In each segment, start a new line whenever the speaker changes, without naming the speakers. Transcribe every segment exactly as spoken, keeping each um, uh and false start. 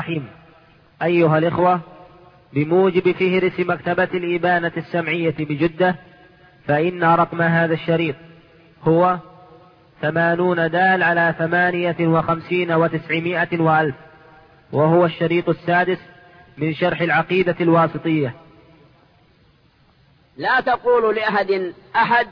الرحيم. أيها الإخوة، بموجب فهرس مكتبة الإبانة السمعية بجدة، فإن رقم هذا الشريط هو ثمانون دال على ثمانية وخمسين وتسعمائة وألف، وهو الشريط السادس من شرح العقيدة الواسطية.
لا تقول لأحد أحد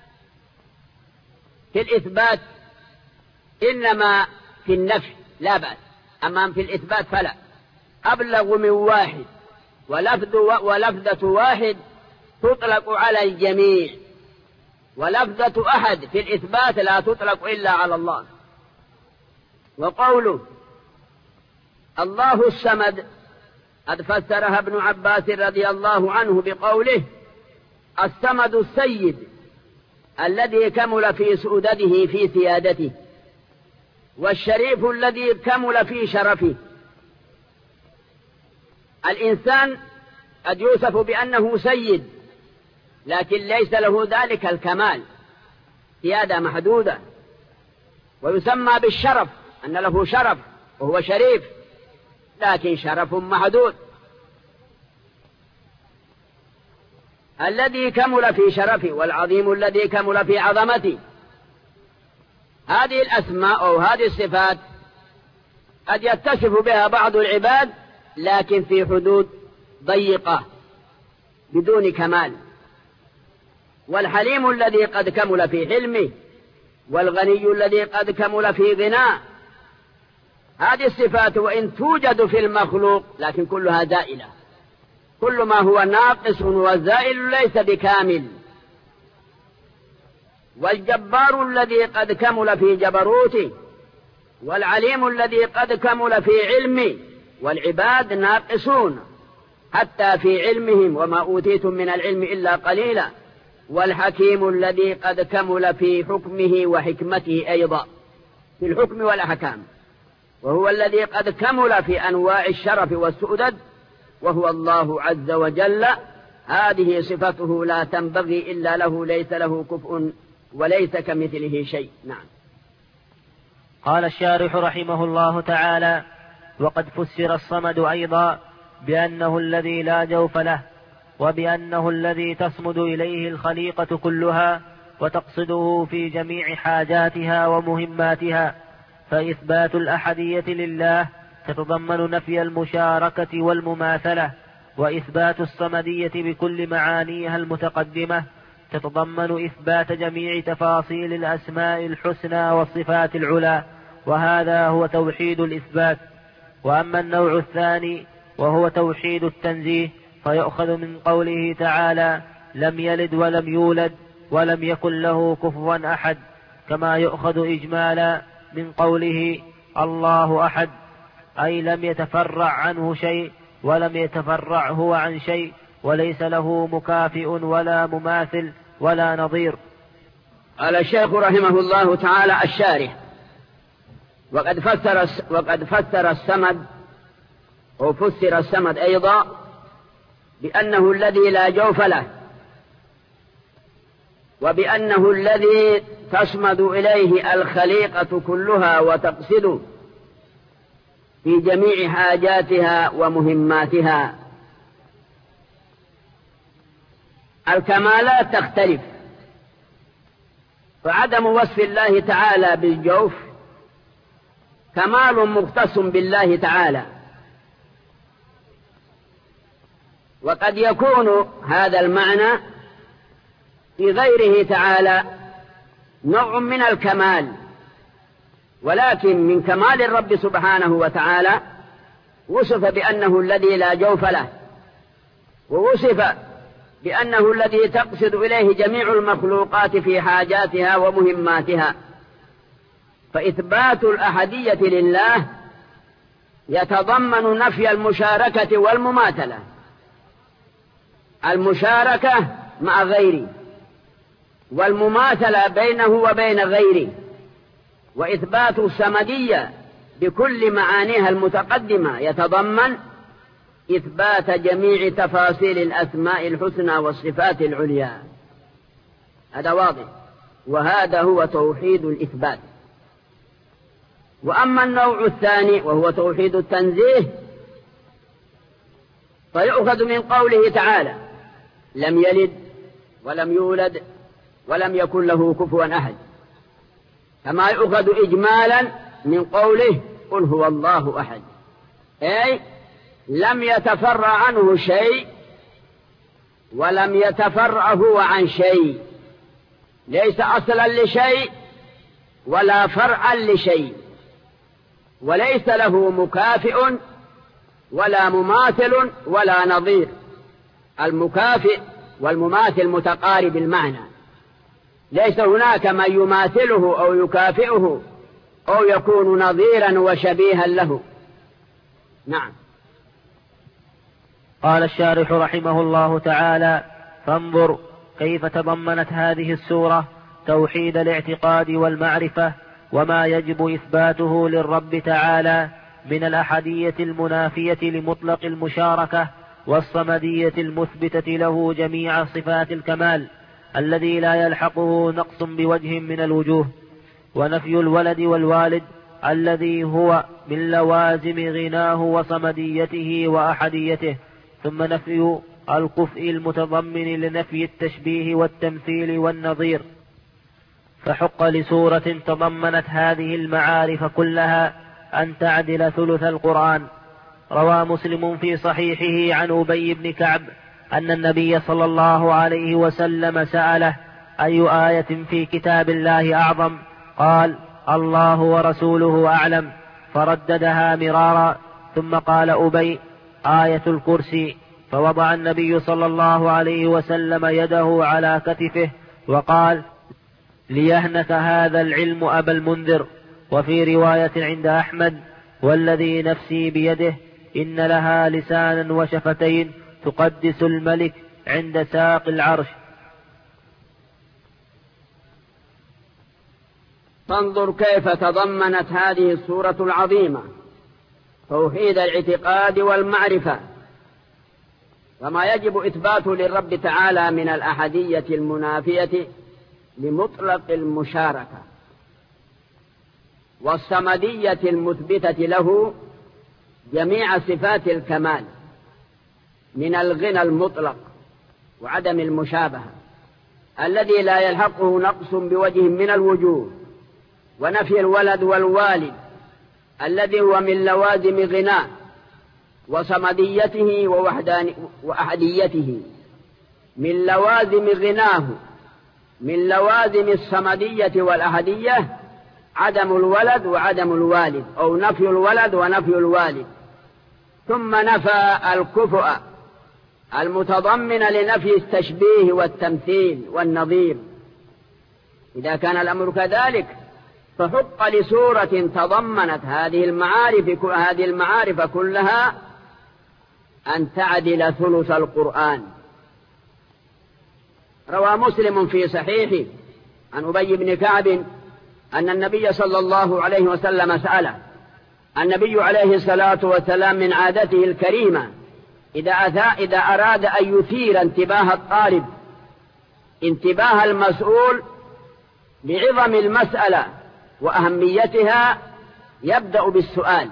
في الإثبات إنما في النفي لا بأس، أما في الإثبات فلا. أبلغ من واحد ولفظ ولفظة واحد تطلق على الجميع، ولفظة أحد في الإثبات لا تطلق إلا على الله. وقوله الله الصمد قد فسرها ابن عباس رضي الله عنه بقوله الصمد السيد الذي كمل في سؤدده في سيادته، والشريف الذي كمل في شرفه. الإنسان قد يوصف بأنه سيد، لكن ليس له ذلك الكمال، سيادة محدودة. ويسمى بالشرف أن له شرف وهو شريف، لكن شرف محدود. الذي كمل في شرفه والعظيم الذي كمل في عظمته. هذه الأسماء أو هذه الصفات قد يتصف بها بعض العباد، لكن في حدود ضيقة بدون كمال. والحليم الذي قد كمل في حلمه، والغني الذي قد كمل في غناه. هذه الصفات وإن توجد في المخلوق لكن كلها زائلة، كل ما هو ناقص وزائل ليس بكامل. والجبار الذي قد كمل في جبروته، والعليم الذي قد كمل في علمه. والعباد ناقصون حتى في علمهم، وما أوتيتم من العلم إلا قليلا. والحكيم الذي قد كمل في حكمه وحكمته أيضا في الحكم والأحكام، وهو الذي قد كمل في أنواع الشرف والسؤدد، وهو الله عز وجل. هذه صفته لا تنبغي إلا له، ليس له كفء وليس كمثله شيء. نعم.
قال الشارح رحمه الله تعالى: وقد فسر الصمد أيضا بأنه الذي لا جوف له، وبأنه الذي تصمد إليه الخليقة كلها وتقصده في جميع حاجاتها ومهماتها. فإثبات الأحدية لله تتضمن نفي المشاركة والمماثلة، وإثبات الصمدية بكل معانيها المتقدمة تتضمن إثبات جميع تفاصيل الأسماء الحسنى والصفات العلى، وهذا هو توحيد الإثبات. وأما النوع الثاني وهو توحيد التنزيه، فيؤخذ من قوله تعالى: لم يلد ولم يولد ولم يكن له كفوا أحد، كما يؤخذ إجمالا من قوله الله أحد، أي لم يتفرع عنه شيء ولم يتفرع هو عن شيء، وليس له مكافئ ولا مماثل ولا نظير.
قال الشيخ رحمه الله تعالى الشارح: وقد فسر وقد فسر الصمد وفسر الصمد أيضا بأنه الذي لا جوف له، وبأنه الذي تصمد إليه الخليقة كلها وتقصد في جميع حاجاتها ومهماتها. الكمالات تختلف، فعدم وصف الله تعالى بالجوف كمال مختص بالله تعالى، وقد يكون هذا المعنى في غيره تعالى نوع من الكمال، ولكن من كمال الرب سبحانه وتعالى وصف بأنه الذي لا جوف له، ووصف بأنه الذي تقصد إليه جميع المخلوقات في حاجاتها ومهماتها. فإثبات الأحدية لله يتضمن نفي المشاركة والمماثلة، المشاركة مع غيره والمماثلة بينه وبين غيره. وإثبات الصمدية بكل معانيها المتقدمة يتضمن إثبات جميع تفاصيل الأسماء الحسنى والصفات العليا. هذا واضح، وهذا هو توحيد الإثبات. وأما النوع الثاني وهو توحيد التنزيه فيؤخذ من قوله تعالى لم يلد ولم يولد ولم يكن له كفوا أحد، كما يؤخذ إجمالا من قوله قل هو الله أحد، أي لم يتفرع عنه شيء ولم يتفرع هو عن شيء، ليس أصلا لشيء ولا فرعا لشيء، وليس له مكافئ ولا مماثل ولا نظير. المكافئ والمماثل متقارب المعنى، ليس هناك من يماثله أو يكافئه أو يكون نظيرا وشبيها له. نعم.
قال الشارح رحمه الله تعالى: فانظر كيف تضمنت هذه السورة توحيد الاعتقاد والمعرفة وما يجب إثباته للرب تعالى من الأحدية المنافية لمطلق المشاركة والصمدية المثبتة له جميع صفات الكمال الذي لا يلحقه نقص بوجه من الوجوه، ونفي الولد والوالد الذي هو من لوازم غناه وصمديته وأحديته، ثم نفي الكفء المتضمن لنفي التشبيه والتمثيل والنظير. فحق لسورة تضمنت هذه المعارف كلها أن تعدل ثلث القرآن. روى مسلم في صحيحه عن أبي بن كعب أن النبي صلى الله عليه وسلم سأله: أي آية في كتاب الله أعظم؟ قال: الله ورسوله أعلم، فرددها مرارا، ثم قال أبي: آية الكرسي. فوضع النبي صلى الله عليه وسلم يده على كتفه وقال: ليهنك هذا العلم أبا المنذر. وفي رواية عند أحمد: والذي نفسي بيده إن لها لسانا وشفتين تقدس الملك عند ساق العرش.
فانظر كيف تضمنت هذه السورة العظيمة توحيد الاعتقاد والمعرفة وما يجب إثباته للرب تعالى من الأحدية المنافية لمطلق المشاركة والصمدية المثبتة له جميع صفات الكمال من الغنى المطلق وعدم المشابهة الذي لا يلحقه نقص بوجه من الوجوه، ونفي الولد والوالد الذي هو من لوازم غناه وصمديته وأحديته، من لوازم غناه من لوازم الصمدية والأحدية عدم الولد وعدم الوالد، أو نفي الولد ونفي الوالد. ثم نفى الكفؤ المتضمن لنفي التشبيه والتمثيل والنظير. إذا كان الأمر كذلك فحق لسورة تضمنت هذه المعارف هذه المعارف كلها أن تعدل ثلث القرآن. روى مسلم في صحيحه عن أبي بن كعب أن النبي صلى الله عليه وسلم سأله. النبي عليه الصلاة والسلام من عادته الكريمة إذا, إذا أراد أن يثير انتباه الطالب انتباه المسؤول بعظم المسألة وأهميتها يبدأ بالسؤال: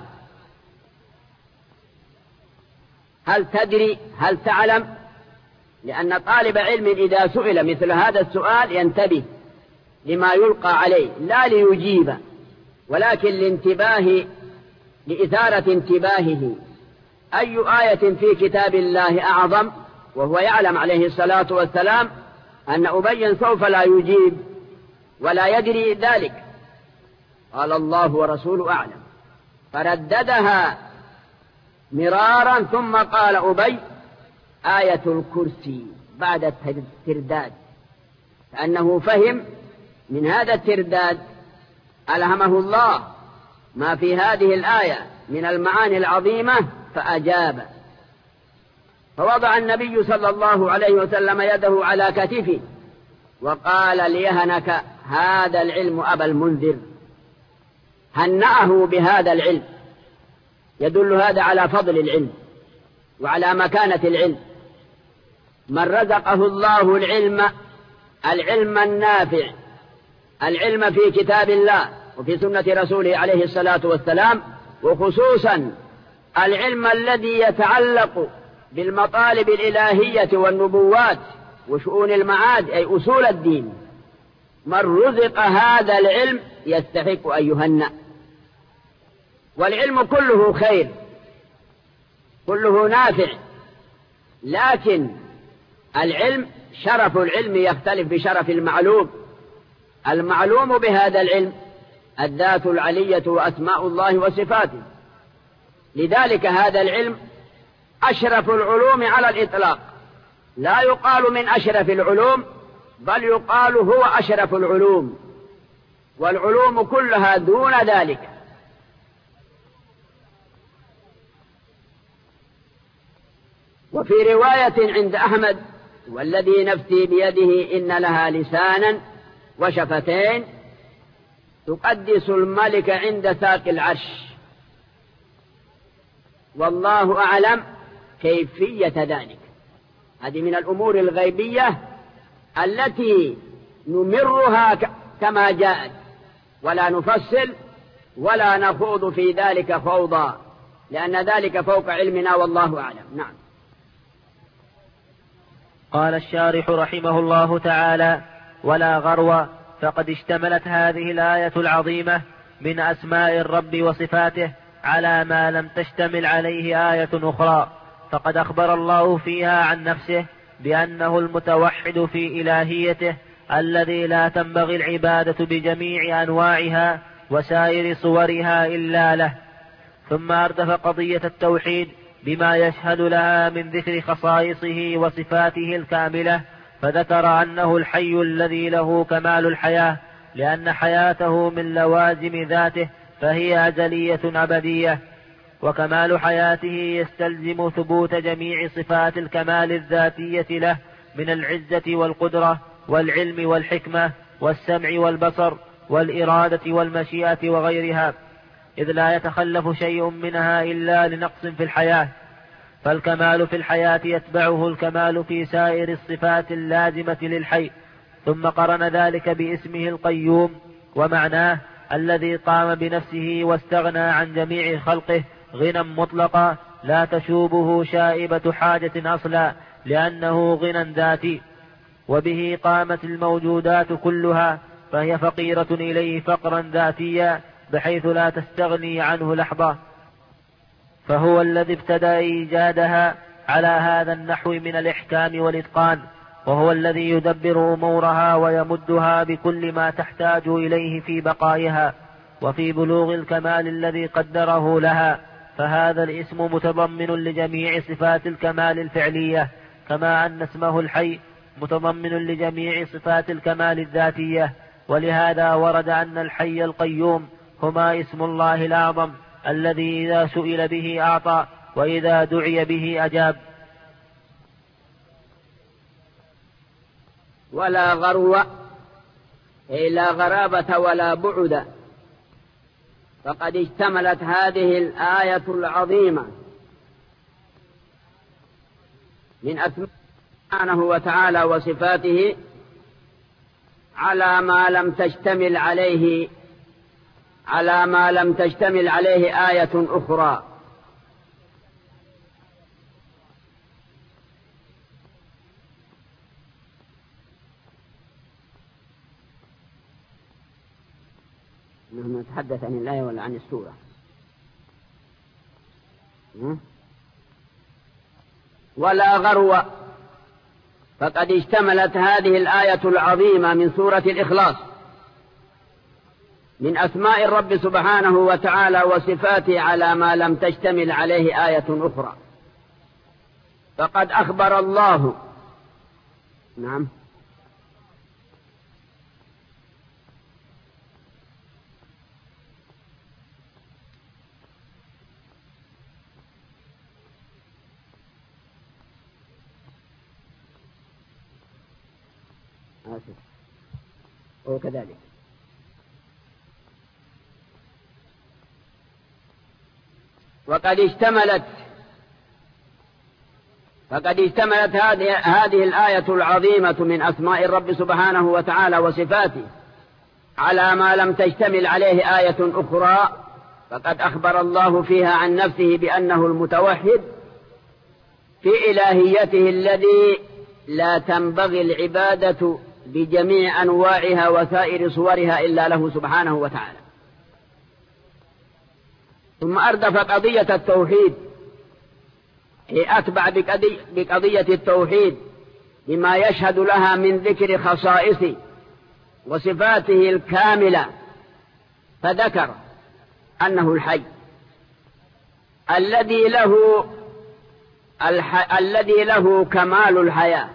هل تدري؟ هل تعلم؟ لأن طالب علم إذا سئل مثل هذا السؤال ينتبه لما يلقى عليه، لا ليجيب ولكن لانتباه لإثارة انتباهه. أي آية في كتاب الله أعظم؟ وهو يعلم عليه الصلاة والسلام أن أبي سوف لا يجيب ولا يدري ذلك. قال: الله ورسوله أعلم، فرددها مرارا، ثم قال أبي: آية الكرسي بعد الترداد، فأنه فهم من هذا الترداد ألهمه الله ما في هذه الآية من المعاني العظيمة فأجاب. فوضع النبي صلى الله عليه وسلم يده على كتفه وقال: ليهنك هذا العلم أبا المنذر. هنأه بهذا العلم، يدل هذا على فضل العلم وعلى مكانة العلم. من رزقه الله العلم العلم النافع العلم في كتاب الله وفي سنة رسوله عليه الصلاة والسلام، وخصوصا العلم الذي يتعلق بالمطالب الإلهية والنبوات وشؤون المعاد أي أصول الدين. من رزق هذا العلم يستحق أن يهنأ. والعلم كله خير، كله نافع، لكن العلم شرف العلم يختلف بشرف المعلوم. المعلوم بهذا العلم الذات العلية وأسماء الله وصفاته، لذلك هذا العلم أشرف العلوم على الإطلاق، لا يقال من أشرف العلوم بل يقال هو أشرف العلوم، والعلوم كلها دون ذلك. وفي رواية عند أحمد: والذي نفسي بيده إن لها لسانا وشفتين تقدس الملك عند ساق العرش، والله أعلم كيفية ذلك. هذه من الأمور الغيبية التي نمرها كما جاءت، ولا نفصل ولا نخوض في ذلك خوضا، لأن ذلك فوق علمنا والله أعلم. نعم.
قال الشارح رحمه الله تعالى: ولا غرو، فقد اشتملت هذه الآية العظيمة من أسماء الرب وصفاته على ما لم تشتمل عليه آية أخرى. فقد أخبر الله فيها عن نفسه بأنه المتوحد في إلهيته الذي لا تنبغي العبادة بجميع أنواعها وسائر صورها إلا له. ثم أردف قضية التوحيد بما يشهد لها من ذكر خصائصه وصفاته الكاملة، فذكر أنه الحي الذي له كمال الحياة، لأن حياته من لوازم ذاته فهي أزلية أبدية، وكمال حياته يستلزم ثبوت جميع صفات الكمال الذاتية له من العزة والقدرة والعلم والحكمة والسمع والبصر والإرادة والمشيئة وغيرها، إذ لا يتخلف شيء منها إلا لنقص في الحياة. فالكمال في الحياة يتبعه الكمال في سائر الصفات اللازمة للحي. ثم قرن ذلك باسمه القيوم، ومعناه الذي قام بنفسه واستغنى عن جميع خلقه غنى مطلقا لا تشوبه شائبة حاجة أصلا، لأنه غنى ذاتي، وبه قامت الموجودات كلها، فهي فقيرة إليه فقرا ذاتيا بحيث لا تستغني عنه لحظة. فهو الذي ابتدأ إيجادها على هذا النحو من الإحكام والإتقان، وهو الذي يدبر أمورها ويمدها بكل ما تحتاج إليه في بقائها وفي بلوغ الكمال الذي قدره لها. فهذا الاسم متضمن لجميع صفات الكمال الفعلية، كما أن اسمه الحي متضمن لجميع صفات الكمال الذاتية. ولهذا ورد أن الحي القيوم هما اسم الله الأعظم الذي إذا سئل به أعطى وإذا دعي به أجاب.
ولا غرو أي لا غرابة ولا بعد، فقد اشتملت هذه الآية العظيمة من أسماء سبحانه وتعالى وصفاته على ما لم تشتمل عليه على ما لم تشتمل عليه آية أخرى. نحن نتحدث عن الآية ولا عن السورة؟ ولا غرو، فقد اشتملت هذه الآية العظيمة من سورة الإخلاص من أسماء الرب سبحانه وتعالى وصفاته على ما لم تشتمل عليه آية أخرى. فقد أخبر الله نعم آسف وكذلك وقد اشتملت فقد اشتملت هذه هذه الآية العظيمة من أسماء الرب سبحانه وتعالى وصفاته على ما لم تشتمل عليه آية أخرى، فقد أخبر الله فيها عن نفسه بأنه المتوحد في إلهيته الذي لا تنبغي العبادة بجميع أنواعها وسائر صورها إلا له سبحانه وتعالى. ثم أردف قضية التوحيد، أتبع بقضية التوحيد بما يشهد لها من ذكر خصائصه وصفاته الكاملة، فذكر أنه الحي الذي له الح... الذي له كمال الحياة،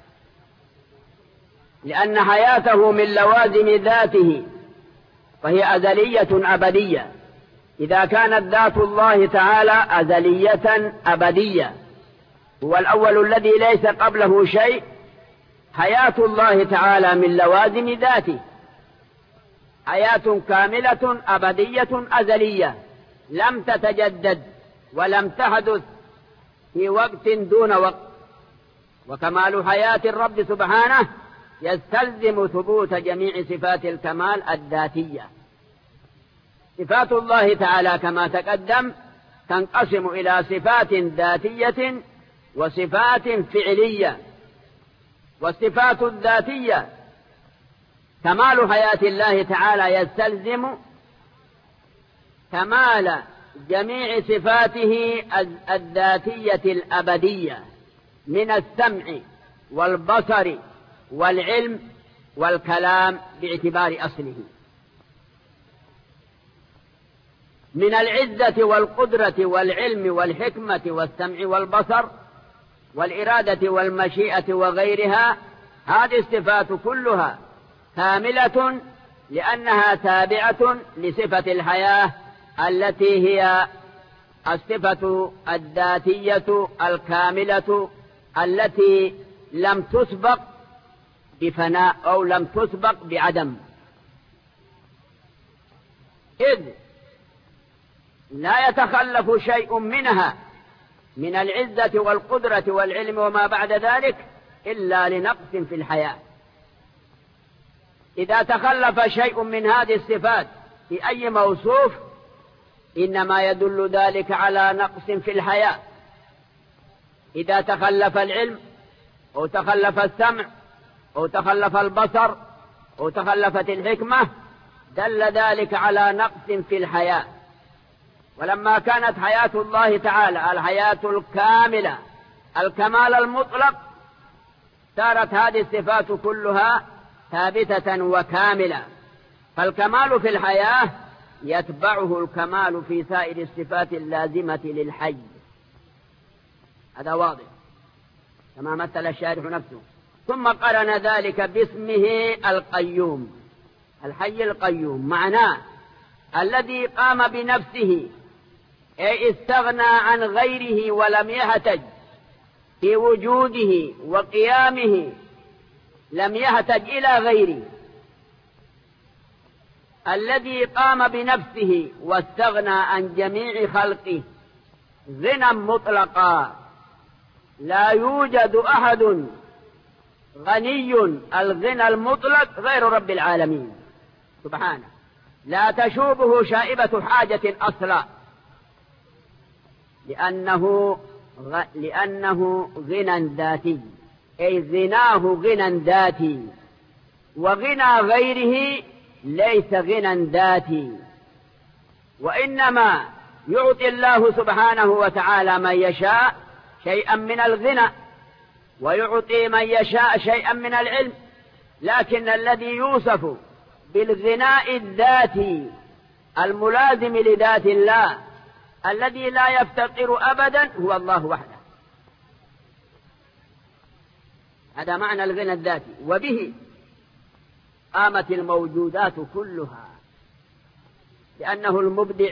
لأن حياته من لوازم ذاته، فهي أزلية أبدية. إذا كانت ذات الله تعالى أزلية أبدية، هو الأول الذي ليس قبله شيء، حياة الله تعالى من لوازم ذاته، حياة كاملة أبدية أزلية لم تتجدد ولم تحدث في وقت دون وقت. وكمال حياة الرب سبحانه يستلزم ثبوت جميع صفات الكمال الذاتية. صفات الله تعالى كما تقدم تنقسم إلى صفات ذاتية وصفات فعلية. والصفات الذاتية كمال حياة الله تعالى يستلزم كمال جميع صفاته الذاتية الأبدية من السمع والبصر والعلم والكلام باعتبار أصله، من العزة والقدرة والعلم والحكمة والسمع والبصر والإرادة والمشيئة وغيرها. هذه الصفات كلها كاملة لأنها تابعة لصفة الحياة التي هي الصفة الذاتية الكاملة التي لم تسبق بفناء أو لم تسبق بعدم، إذ لا يتخلف شيء منها من العزة والقدرة والعلم وما بعد ذلك إلا لنقص في الحياة. إذا تخلف شيء من هذه الصفات في أي موصوف إنما يدل ذلك على نقص في الحياة. إذا تخلف العلم أو تخلف السمع أو تخلف البصر أو تخلفت الحكمة دل ذلك على نقص في الحياة. ولما كانت حياة الله تعالى الحياة الكاملة الكمال المطلق صارت هذه الصفات كلها ثابتة وكاملة، فالكمال في الحياة يتبعه الكمال في سائر الصفات اللازمة للحي. هذا واضح كما مثل الشارح نفسه. ثم قرن ذلك باسمه القيوم، الحي القيوم معناه الذي قام بنفسه، أي استغنى عن غيره ولم يحتج في وجوده وقيامه، لم يحتج إلى غيره. الذي قام بنفسه واستغنى عن جميع خلقه غنى مطلقا، لا يوجد أحد غني الغنى المطلق غير رب العالمين سبحانه، لا تشوبه شائبة حاجة أصلا، لأنه غ... لأنه غنى ذاتي، أي غناه غنى ذاتي، وغنى غيره ليس غنى ذاتي. وإنما يعطي الله سبحانه وتعالى من يشاء شيئا من الغنى، ويعطي من يشاء شيئا من العلم، لكن الذي يوصف بالغناء الذاتي الملازم لذات الله الذي لا يفتقر أبدا هو الله وحده. هذا معنى الغنى الذاتي، وبه قامت الموجودات كلها، لأنه المبدع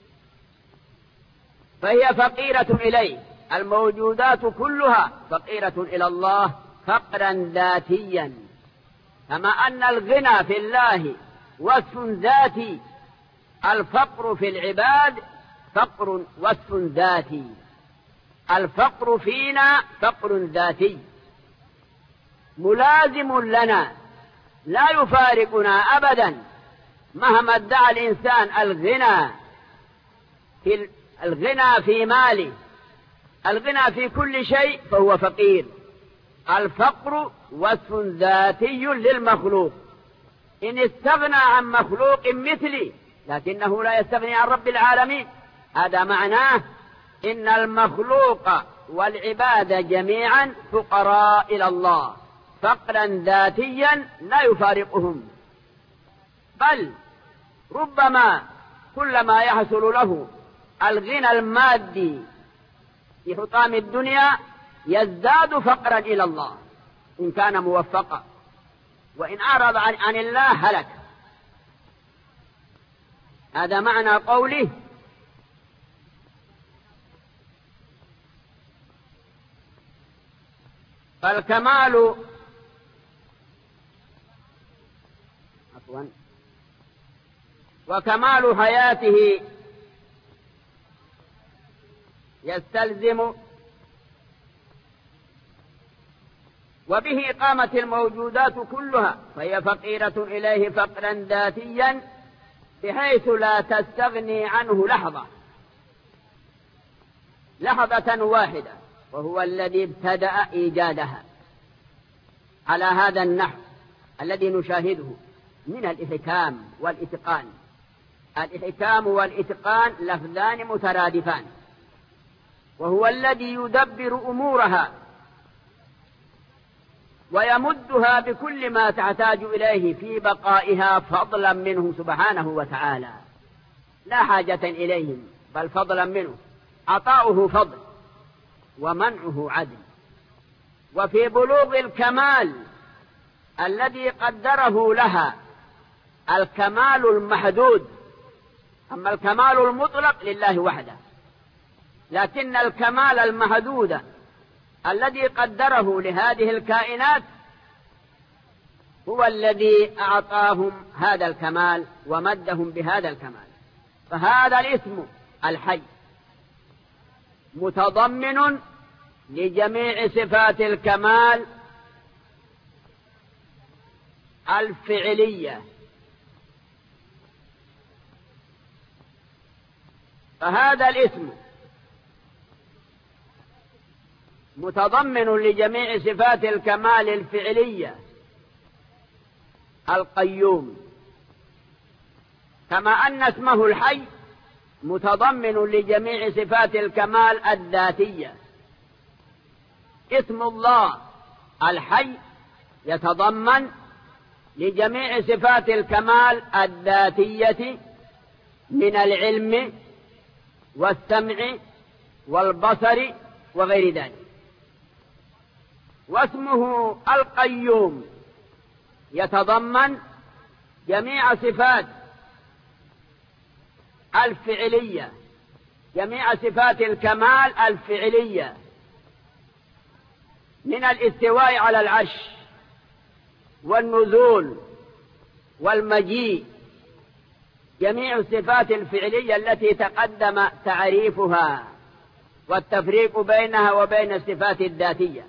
فهي فقيرة إليه. الموجودات كلها فقيرة إلى الله فقرا ذاتيا، كما أن الغنى في الله وصف ذاتي، الفقر في العباد فقر وصف ذاتي. الفقر فينا فقر ذاتي ملازم لنا لا يفارقنا أبدا مهما ادعى الإنسان الغنى في الغنى في ماله، الغنى في كل شيء، فهو فقير. الفقر وصف ذاتي للمخلوق، إن استغنى عن مخلوق مثلي لكنه لا يستغني عن رب العالمين. هذا معناه إن المخلوق والعباد جميعا فقراء إلى الله فقرا ذاتيا لا يفارقهم، بل ربما كلما يحصل له الغنى المادي في حطام الدنيا يزداد فقرا إلى الله إن كان موفقا، وإن أعرض عن, عن الله هلك. هذا معنى قوله فالكمال عفوا وكمال حياته يستلزم وبه قامت الموجودات كلها، فهي فقيرة إليه فقرا ذاتيا بحيث لا تستغني عنه لحظة لحظة واحدة، وهو الذي ابتدأ إيجادها على هذا النحو الذي نشاهده من الإحكام والإتقان. الإحكام والإتقان لفظان مترادفان، وهو الذي يدبر أمورها ويمدها بكل ما تحتاج إليه في بقائها فضلا منه سبحانه وتعالى، لا حاجة إليهم بل فضلا منه. عطاؤه فضل ومنعه عدل. وفي بلوغ الكمال الذي قدره لها الكمال المحدود، أما الكمال المطلق لله وحده، لكن الكمال المحدود الذي قدره لهذه الكائنات هو الذي أعطاهم هذا الكمال ومدهم بهذا الكمال. فهذا الاسم الحي متضمن لجميع صفات الكمال الفعلية، فهذا الاسم متضمن لجميع صفات الكمال الفعلية القيوم، كما أن اسمه الحي متضمن لجميع صفات الكمال الذاتية. اسم الله الحي يتضمن لجميع صفات الكمال الذاتية من العلم والسمع والبصر وغير ذلك. واسمه القيوم يتضمن جميع صفات الفعلية، جميع صفات الكمال الفعلية من الاستواء على العرش والنزول والمجيء، جميع الصفات الفعلية التي تقدم تعريفها والتفريق بينها وبين الصفات الذاتية.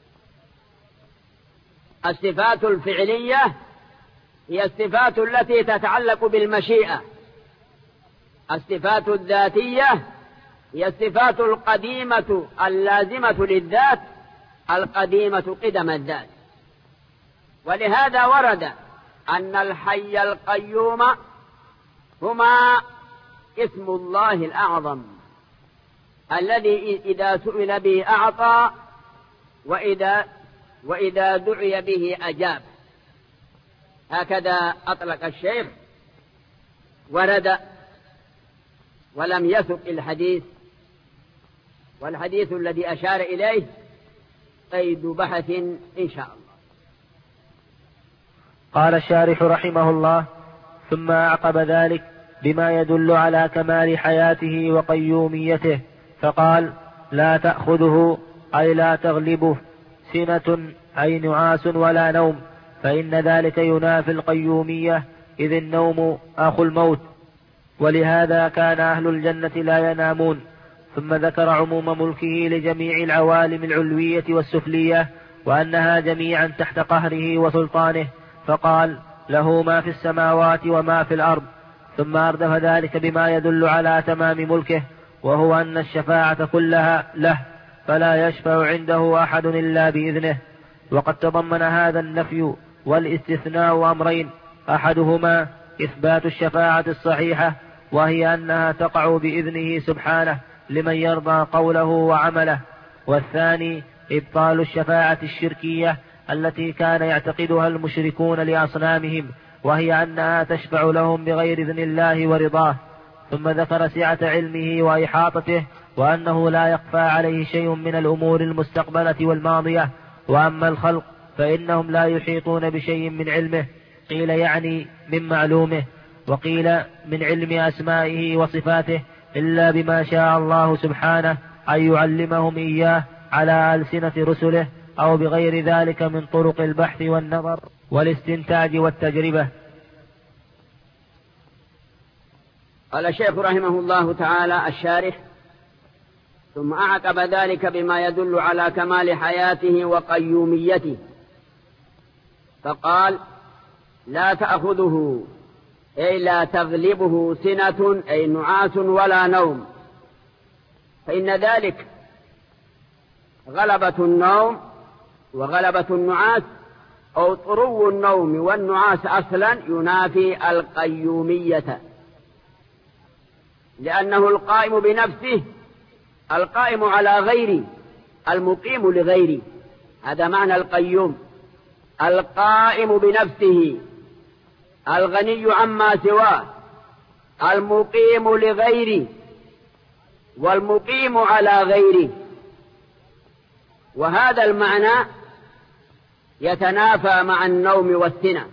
الصفات الفعلية هي الصفات التي تتعلق بالمشيئة، الصفات الذاتية هي الصفات القديمة اللازمة للذات القديمة قدم الذات. ولهذا ورد أن الحي القيوم هما اسم الله الأعظم الذي إذا سئل به أعطى وإذا وإذا دعي به أجاب. هكذا أطلق الشيخ، ورد ولم يسق الحديث، والحديث الذي أشار إليه قيد بحث إن شاء الله.
قال الشارح رحمه الله: ثم أعقب ذلك بما يدل على كمال حياته وقيوميته، فقال: لا تأخذه أي لا تغلبه سنة أي نعاس ولا نوم، فإن ذلك ينافي القيومية، إذ النوم أخو الموت، ولهذا كان أهل الجنة لا ينامون. ثم ذكر عموم ملكه لجميع العوالم العلوية والسفلية، وأنها جميعا تحت قهره وسلطانه، فقال: له ما في السماوات وما في الأرض. ثم أردف ذلك بما يدل على تمام ملكه، وهو أن الشفاعة كلها له، فلا يشفع عنده أحد إلا بإذنه. وقد تضمن هذا النفي والاستثناء أمرين: أحدهما إثبات الشفاعة الصحيحة، وهي أنها تقع بإذنه سبحانه لمن يرضى قوله وعمله، والثاني إبطال الشفاعة الشركية التي كان يعتقدها المشركون لأصنامهم، وهي أنها تشفع لهم بغير إذن الله ورضاه. ثم ذكر سعة علمه وإحاطته، وأنه لا يخفى عليه شيء من الأمور المستقبلة والماضية. وأما الخلق فإنهم لا يحيطون بشيء من علمه، قيل يعني من معلومه، وقيل من علم أسمائه وصفاته، إلا بما شاء الله سبحانه أن يعلمهم إياه على ألسنة رسله، أو بغير ذلك من طرق البحث والنظر والاستنتاج والتجربة.
قال الشيخ رحمه الله تعالى الشارح: ثم أعقب ذلك بما يدل على كمال حياته وقيوميته، فقال: لا تأخذه أي لا تغلبه سنة أي نعاس ولا نوم، فإن ذلك غلبة النوم وغلبة النعاس أو طرو النوم والنعاس أصلا ينافي القيومية، لأنه القائم بنفسه، القائم على غيره، المقيم لغيره، هذا معنى القيوم، القائم بنفسه، الغني عما سواه، المقيم لغيره والمقيم على غيره. وهذا المعنى يتنافى مع النوم والسنة،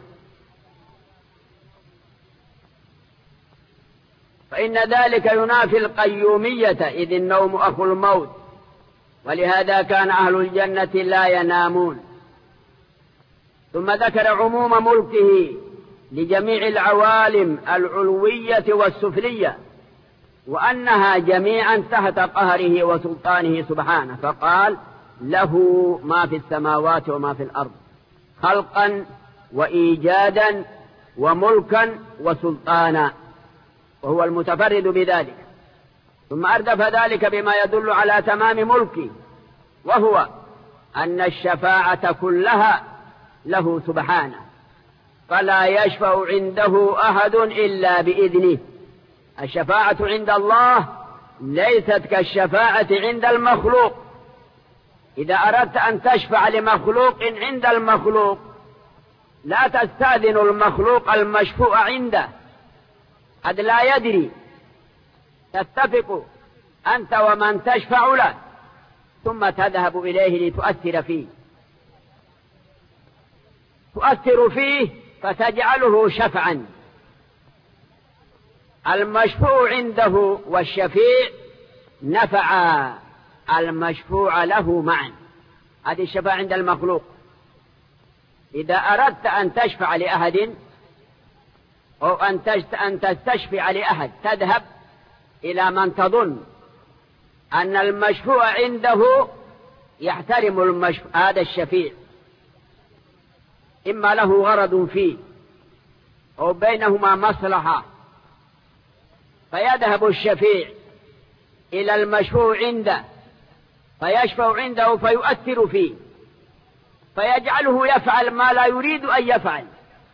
فإن ذلك ينافي القيومية، إذ النوم أخو الموت، ولهذا كان أهل الجنة لا ينامون. ثم ذكر عموم ملكه لجميع العوالم العلوية والسفلية، وأنها جميعا تحت قهره وسلطانه سبحانه، فقال: له ما في السماوات وما في الأرض، خلقا وإيجادا وملكا وسلطانا، وهو المتفرد بذلك. ثم أردف ذلك بما يدل على تمام ملكه، وهو أن الشفاعة كلها له سبحانه، فلا يشفع عنده أحد إلا بإذنه. الشفاعة عند الله ليست كالشفاعة عند المخلوق. إذا أردت أن تشفع لمخلوق عند المخلوق لا تستأذن المخلوق المشفوع عنده، قد لا يدري، تتفق أنت ومن تشفع له ثم تذهب إليه لتؤثر فيه، تؤثر فيه فتجعله شفعا. المشفوع عنده والشفيع نفع المشفوع له معا، هذه الشفاعة عند المخلوق. إذا أردت أن تشفع لأحد أو أن تستشفع لأحد تذهب إلى من تظن أن المشفوع عنده يحترم المشفوع هذا الشفيع، إما له غرض فيه أو بينهما مصلحة، فيذهب الشفيع إلى المشفوع عنده فيشفع عنده فيؤثر فيه، فيجعله يفعل ما لا يريد أن يفعل،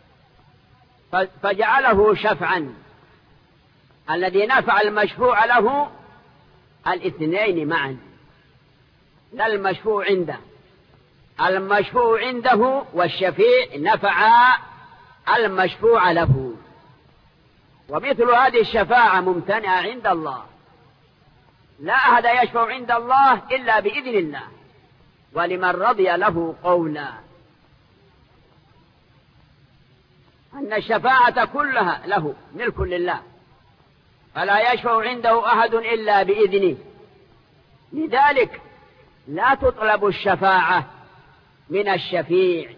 فجعله شفعا. الذي نفع المشفوع له الاثنين معا، لا المشفوع عنده، المشفوع عنده والشفيع نفع المشفوع له. ومثل هذه الشفاعة ممتنعة عند الله، لا أحد يشفع عند الله إلا بإذن الله، ولمن رضي له قولا. أن الشفاعة كلها له ملك لله، فلا يشفع عنده أحد إلا بإذنه. لذلك لا تطلب الشفاعة من الشفيع.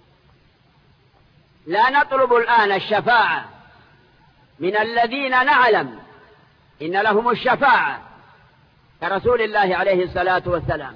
لا نطلب الآن الشفاعة من الذين نعلم إن لهم الشفاعة كرسول الله عليه الصلاة والسلام،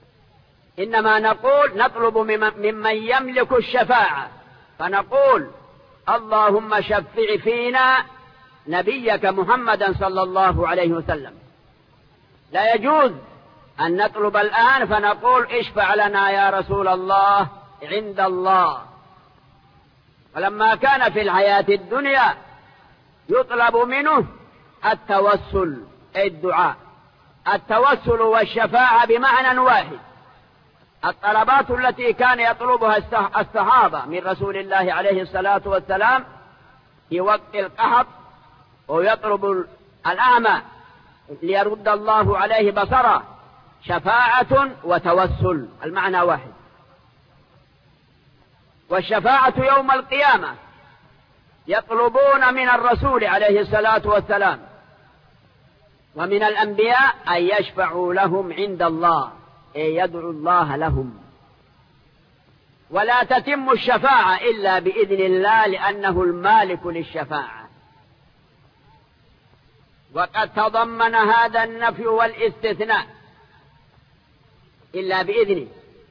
إنما نقول نطلب ممن يملك الشفاعة، فنقول اللهم شفع فينا نبيك محمدا صلى الله عليه وسلم. لا يجوز أن نطلب الآن فنقول اشفع لنا يا رسول الله عند الله. ولما كان في الحياة الدنيا يطلب منه التوسل أي الدعاء. التوسل والشفاعة بمعنى واحد. الطلبات التي كان يطلبها الصحابة من رسول الله عليه الصلاة والسلام في وقت القحط، ويطلب الأعمى ليرد الله عليه بصره، شفاعة وتوسل المعنى واحد. والشفاعة يوم القيامة يطلبون من الرسول عليه الصلاة والسلام ومن الأنبياء أن يشفعوا لهم عند الله، أي يدعو الله لهم. ولا تتم الشفاعة إلا بإذن الله لأنه المالك للشفاعة. وقد تضمن هذا النفي والاستثناء إلا بإذنه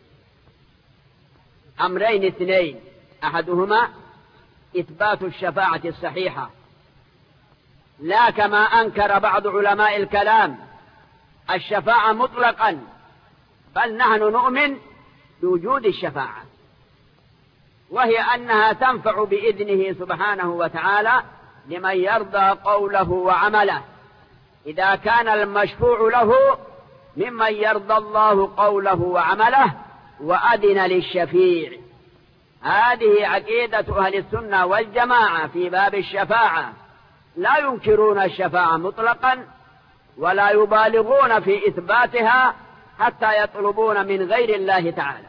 أمرين اثنين، أحدهما إثبات الشفاعة الصحيحة، لا كما أنكر بعض علماء الكلام الشفاعة مطلقا، بل نحن نؤمن بوجود الشفاعة، وهي أنها تنفع بإذنه سبحانه وتعالى لمن يرضى قوله وعمله، إذا كان المشفوع له ممن يرضى الله قوله وعمله وأذن للشفيع. هذه عقيدة أهل السنة والجماعة في باب الشفاعة، لا ينكرون الشفاعة مطلقا ولا يبالغون في إثباتها حتى يطلبون من غير الله تعالى.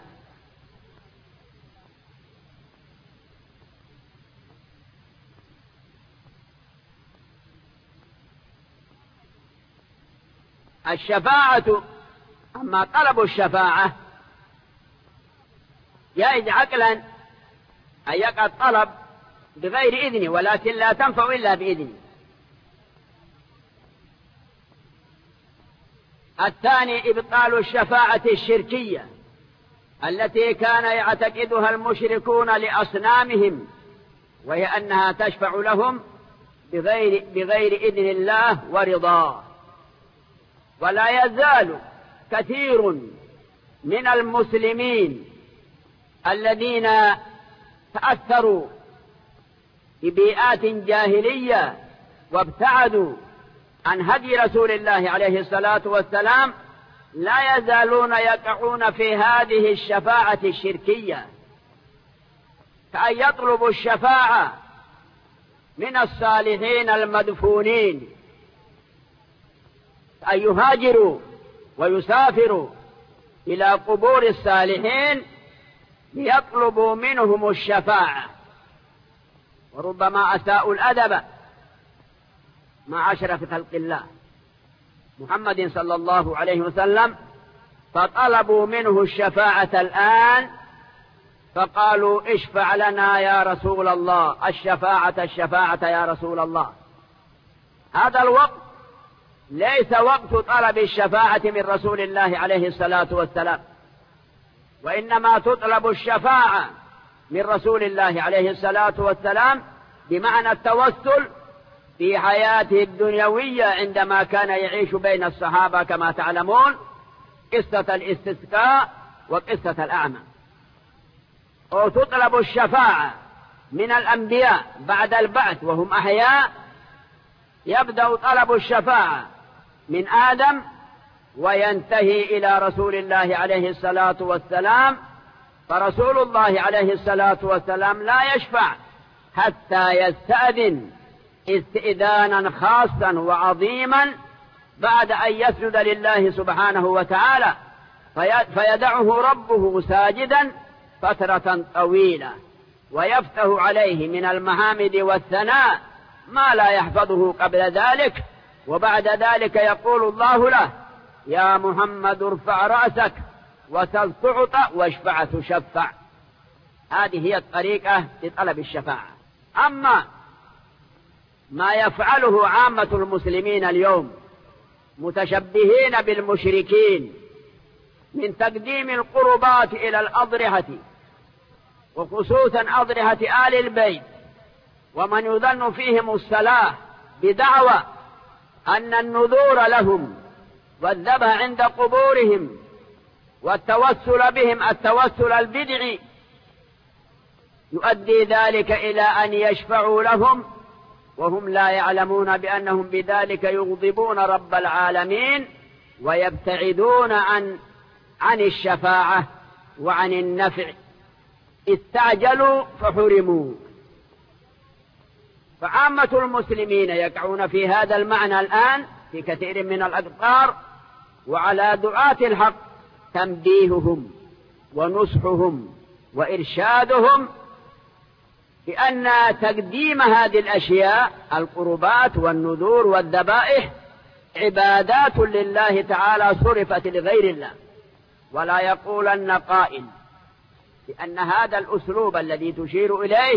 الشفاعة، أما طلب الشفاعة جائز عقلا أن يقع الطلب بغير إذنه، ولكن لا تنفع إلا بإذنه. الثاني إبطال الشفاعة الشركية التي كان يعتقدها المشركون لأصنامهم، وهي أنها تشفع لهم بغير, بغير إذن الله ورضاه. ولا يزال كثير من المسلمين الذين تأثروا ببيئات جاهلية وابتعدوا عن هدي رسول الله عليه الصلاة والسلام لا يزالون يقعون في هذه الشفاعة الشركية، كأن يطلبوا الشفاعة من الصالحين المدفونين، أن يهاجروا ويسافروا إلى قبور الصالحين ليطلبوا منهم الشفاعة، وربما أساءوا الأدب مع أشرف خلق الله محمد صلى الله عليه وسلم، فطلبوا منه الشفاعة الآن فقالوا اشفع لنا يا رسول الله، الشفاعة الشفاعة يا رسول الله. هذا الوقت ليس وقت طلب الشفاعة من رسول الله عليه الصلاة والسلام، وإنما تطلب الشفاعة من رسول الله عليه الصلاة والسلام بمعنى التوسل في حياته الدنيوية عندما كان يعيش بين الصحابة كما تعلمون، قصة الاستسقاء وقصة الأعمى. وتطلب الشفاعة من الأنبياء بعد البعث وهم أحياء، يبدأ طلب الشفاعة من آدم وينتهي إلى رسول الله عليه الصلاة والسلام، فرسول الله عليه الصلاة والسلام لا يشفع حتى يستأذن استئذانا خاصا وعظيما بعد أن يسجد لله سبحانه وتعالى، فيدعه ربه ساجدا فترة طويلة ويفتح عليه من المحامد والثناء ما لا يحفظه قبل ذلك، وبعد ذلك يقول الله له يا محمد ارفع رأسك وسل تعطى واشفع تشفع. هذه هي الطريقة لطلب الشفاعة. أما ما يفعله عامة المسلمين اليوم متشبهين بالمشركين من تقديم القربات إلى الأضرحة، وخصوصا أضرحة آل البيت ومن يظن فيهم الصلاح بدعوى أن النذور لهم والذبح عند قبورهم والتوسل بهم التوسل البدعي يؤدي ذلك إلى أن يشفعوا لهم وهم لا يعلمون بأنهم بذلك يغضبون رب العالمين ويبتعدون عن عن الشفاعة وعن النفع. استعجلوا فحرموا. فعامة المسلمين يقعون في هذا المعنى الآن في كثير من الأقطار، وعلى دعاة الحق تنبيههم ونصحهم وإرشادهم بأن تقديم هذه الأشياء القربات والنذور والذبائح عبادات لله تعالى صرفت لغير الله. ولا يقولن قائل بأن هذا الأسلوب الذي تشير إليه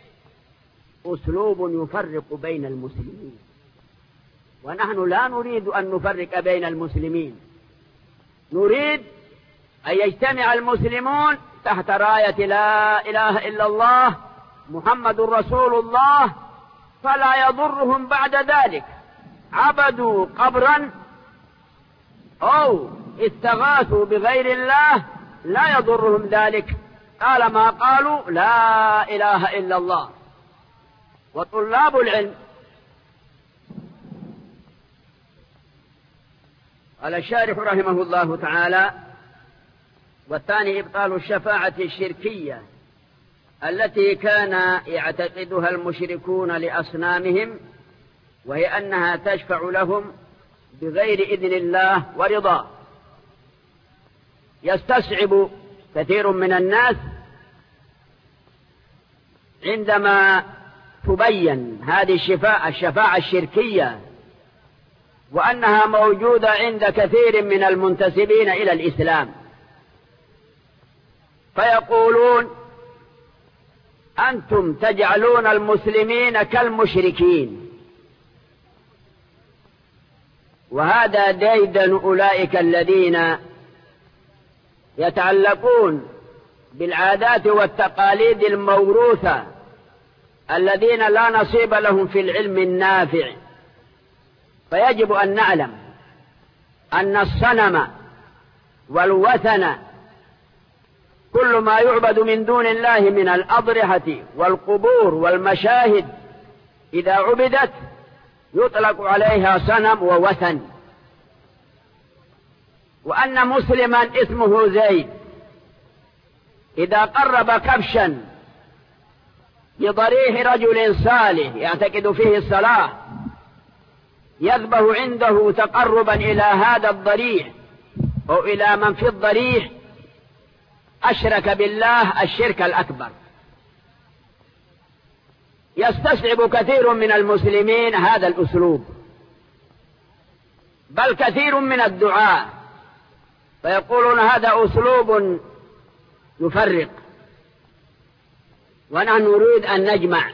أسلوب يفرق بين المسلمين، ونحن لا نريد أن نفرق بين المسلمين، نريد أن يجتمع المسلمون تحت راية لا إله إلا الله محمد رسول الله، فلا يضرهم بعد ذلك عبدوا قبرا أو استغاثوا بغير الله، لا يضرهم ذلك طالما قالوا لا إله إلا الله. وطلاب العلم قال الشارح رحمه الله تعالى: والثاني إبطال الشفاعة الشركية التي كان يعتقدها المشركون لأصنامهم، وهي أنها تشفع لهم بغير إذن الله ورضاه. يستصعب كثير من الناس عندما تبين هذه الشفاعة الشفاعة الشركية وأنها موجودة عند كثير من المنتسبين إلى الإسلام، فيقولون: أنتم تجعلون المسلمين كالمشركين. وهذا ديدن أولئك الذين يتعلقون بالعادات والتقاليد الموروثة، الذين لا نصيب لهم في العلم النافع. فيجب أن نعلم أن الصنم والوثن كل ما يعبد من دون الله من الأضرحة والقبور والمشاهد إذا عبدت يطلق عليها صنم ووثن. وأن مسلما اسمه زيد إذا قرب كبشا لضريح رجل صالح يعتقد فيه الصلاح يذبح عنده تقربا إلى هذا الضريح أو إلى من في الضريح، أشرك بالله الشرك الأكبر. يستصعب كثير من المسلمين هذا الأسلوب، بل كثير من الدعاء، فيقولون هذا أسلوب يفرق. ونحن نريد أن نجمع.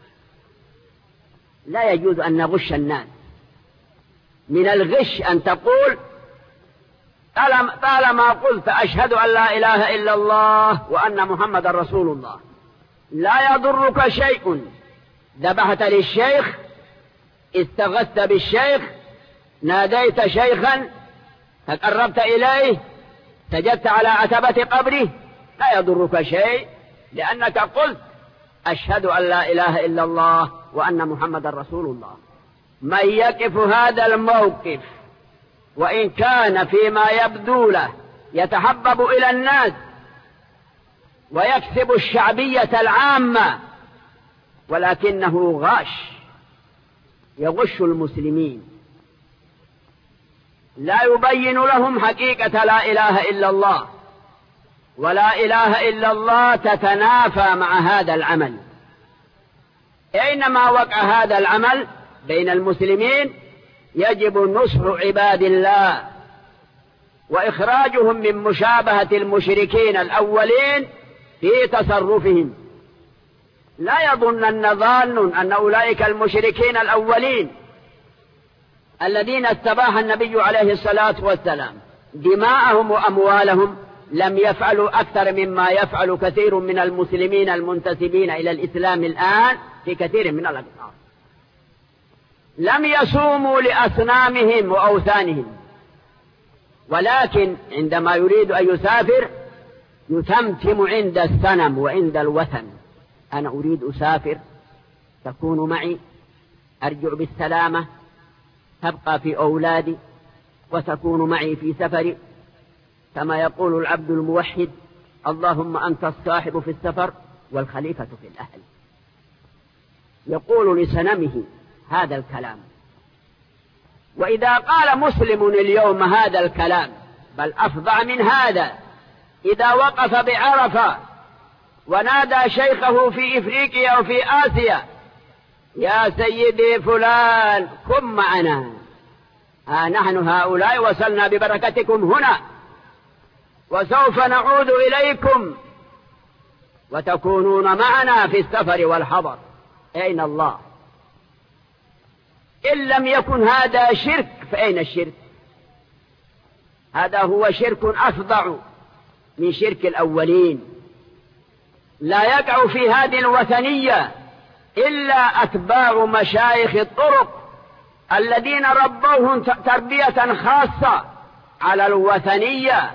لا يجوز أن نغش الناس. من الغش أن تقول طالما قلت أشهد أن لا إله إلا الله وأن محمد رسول الله لا يضرك شيء، ذبحت للشيخ، استغثت بالشيخ، ناديت شيخا، تقربت إليه، سجدت على عتبة قبره، لا يضرك شيء، لأنك قلت أشهد أن لا إله إلا الله وأن محمد رسول الله. من يقف هذا الموقف وإن كان فيما يبدو له يتحبب إلى الناس ويكسب الشعبية العامة، ولكنه غاش يغش المسلمين، لا يبين لهم حقيقة لا إله إلا الله، ولا إله إلا الله تتنافى مع هذا العمل. أينما وقع هذا العمل بين المسلمين يجب نصح عباد الله وإخراجهم من مشابهة المشركين الأولين في تصرفهم. لا يظنن ظان أن أولئك المشركين الأولين الذين استباح النبي عليه الصلاة والسلام دماءهم وأموالهم لم يفعلوا أكثر مما يفعل كثير من المسلمين المنتسبين إلى الإسلام الآن في كثير من الأقطار. لم يصوموا لأصنامهم وأوثانهم، ولكن عندما يريد أن يسافر يتمتم عند الصنم وعند الوثن. أنا أريد أسافر، تكون معي، أرجع بالسلامة، تبقى في أولادي وتكون معي في سفري، كما يقول العبد الموحد: اللهم أنت الصاحب في السفر والخليفة في الأهل. يقول لصنمه هذا الكلام. وإذا قال مسلم اليوم هذا الكلام، بل أفظع من هذا، إذا وقف بعرفة ونادى شيخه في إفريقيا وفي آسيا: يا سيدي فلان كن معنا، ها نحن هؤلاء وصلنا ببركتكم هنا وسوف نعود إليكم وتكونون معنا في السفر والحضر. أين الله؟ إن لم يكن هذا شرك فأين الشرك؟ هذا هو شرك أفظع من شرك الأولين. لا يقع في هذه الوثنية إلا أتباع مشايخ الطرق الذين ربوهم تربية خاصة على الوثنية،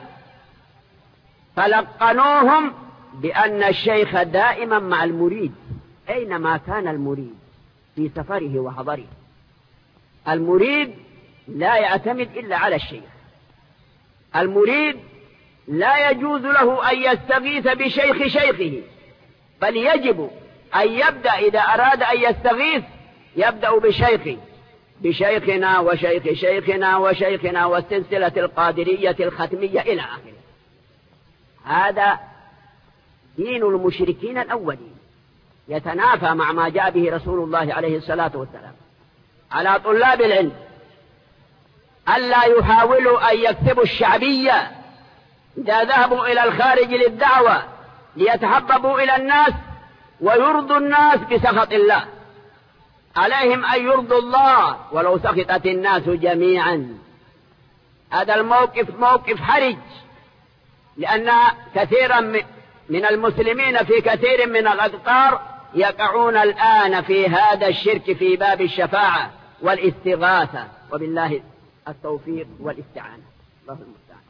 فلقنوهم بأن الشيخ دائما مع المريد أينما كان المريد في سفره وحضره. المريد لا يعتمد إلا على الشيخ. المريد لا يجوز له أن يستغيث بشيخ شيخه، بل يجب أن يبدأ إذا أراد أن يستغيث يبدأ بشيخه، بشيخنا وشيخ شيخنا وشيخنا والسلسلة القادرية الختمية إلى آخره. هذا دين المشركين الأولين، يتنافى مع ما جاء به رسول الله عليه الصلاة والسلام. على طلاب العلم ألا يحاولوا أن يكتبوا الشعبية إذا ذهبوا إلى الخارج للدعوة ليتحببوا إلى الناس ويرضوا الناس بسخط الله. عليهم أن يرضوا الله ولو سخطت الناس جميعا. هذا الموقف موقف حرج، لأن كثيرا من المسلمين في كثير من الأقطار يقعون الآن في هذا الشرك في باب الشفاعة والاستغاثة، وبالله التوفيق والاستعانة. الله المستعان.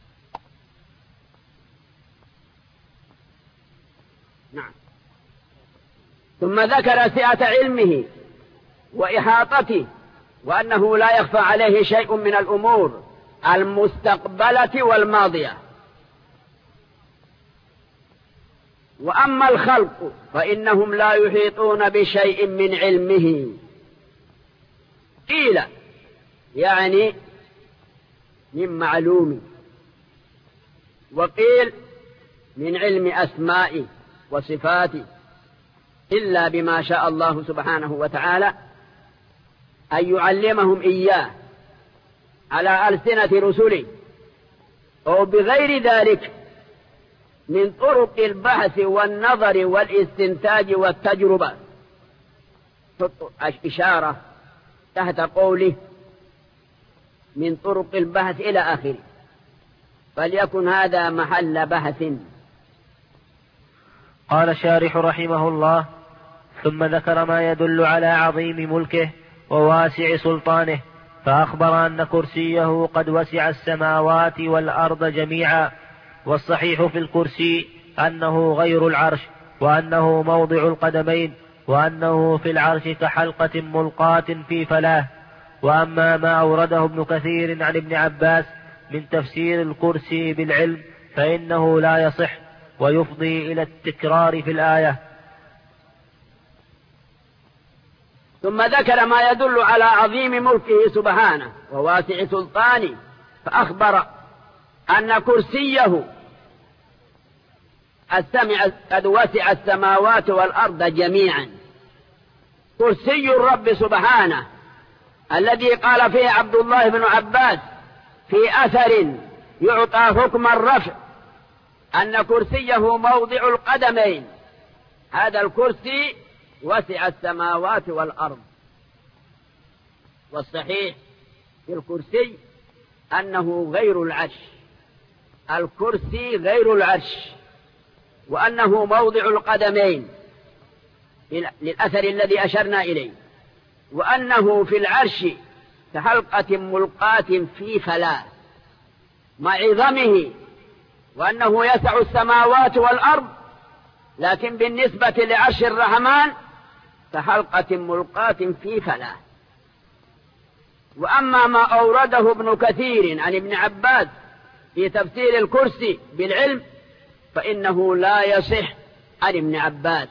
نعم. ثم ذكر سعة علمه وإحاطته، وأنه لا يخفى عليه شيء من الأمور المستقبلة والماضية. وأما الخلق فإنهم لا يحيطون بشيء من علمه. قيل يعني من معلوم، وقيل من علم أسمائه وصفاته، إلا بما شاء الله سبحانه وتعالى أن يعلمهم إياه على ألسنة رسله، أو بغير ذلك من طرق البحث والنظر والاستنتاج والتجربة. إشارة تحت قوله من طرق البحث إلى آخره، فليكن هذا محل بحث.
قال الشارح رحمه الله: ثم ذكر ما يدل على عظيم ملكه وواسع سلطانه، فأخبر أن كرسيه قد وسع السماوات والأرض جميعا. والصحيح في الكرسي أنه غير العرش، وأنه موضع القدمين، وأنه في العرش كحلقة ملقاة في فلاه. وأما ما أورده ابن كثير عن ابن عباس من تفسير الكرسي بالعلم فإنه لا يصح، ويفضي إلى التكرار في الآية.
ثم ذكر ما يدل على عظيم ملكه سبحانه وواسع سلطانه، فأخبر أن كرسيه السمع قد وسع السماوات والأرض جميعا. كرسي الرب سبحانه الذي قال فيه عبد الله بن عباس في أثر يعطى حكم الرفع أن كرسيه موضع القدمين، هذا الكرسي وسع السماوات والأرض. والصحيح في الكرسي أنه غير العرش، الكرسي غير العرش، وأنه موضع القدمين للأثر الذي أشرنا إليه، وأنه في العرش كحلقة ملقاة في فلاة مع عظمه، وأنه يسع السماوات والأرض، لكن بالنسبة لعرش الرحمن كحلقة ملقاة في فلاة. وأما ما أورده ابن كثير عن ابن عباس في تفسير الكرسي بالعلم فإنه لا يصح عن ابن عباس.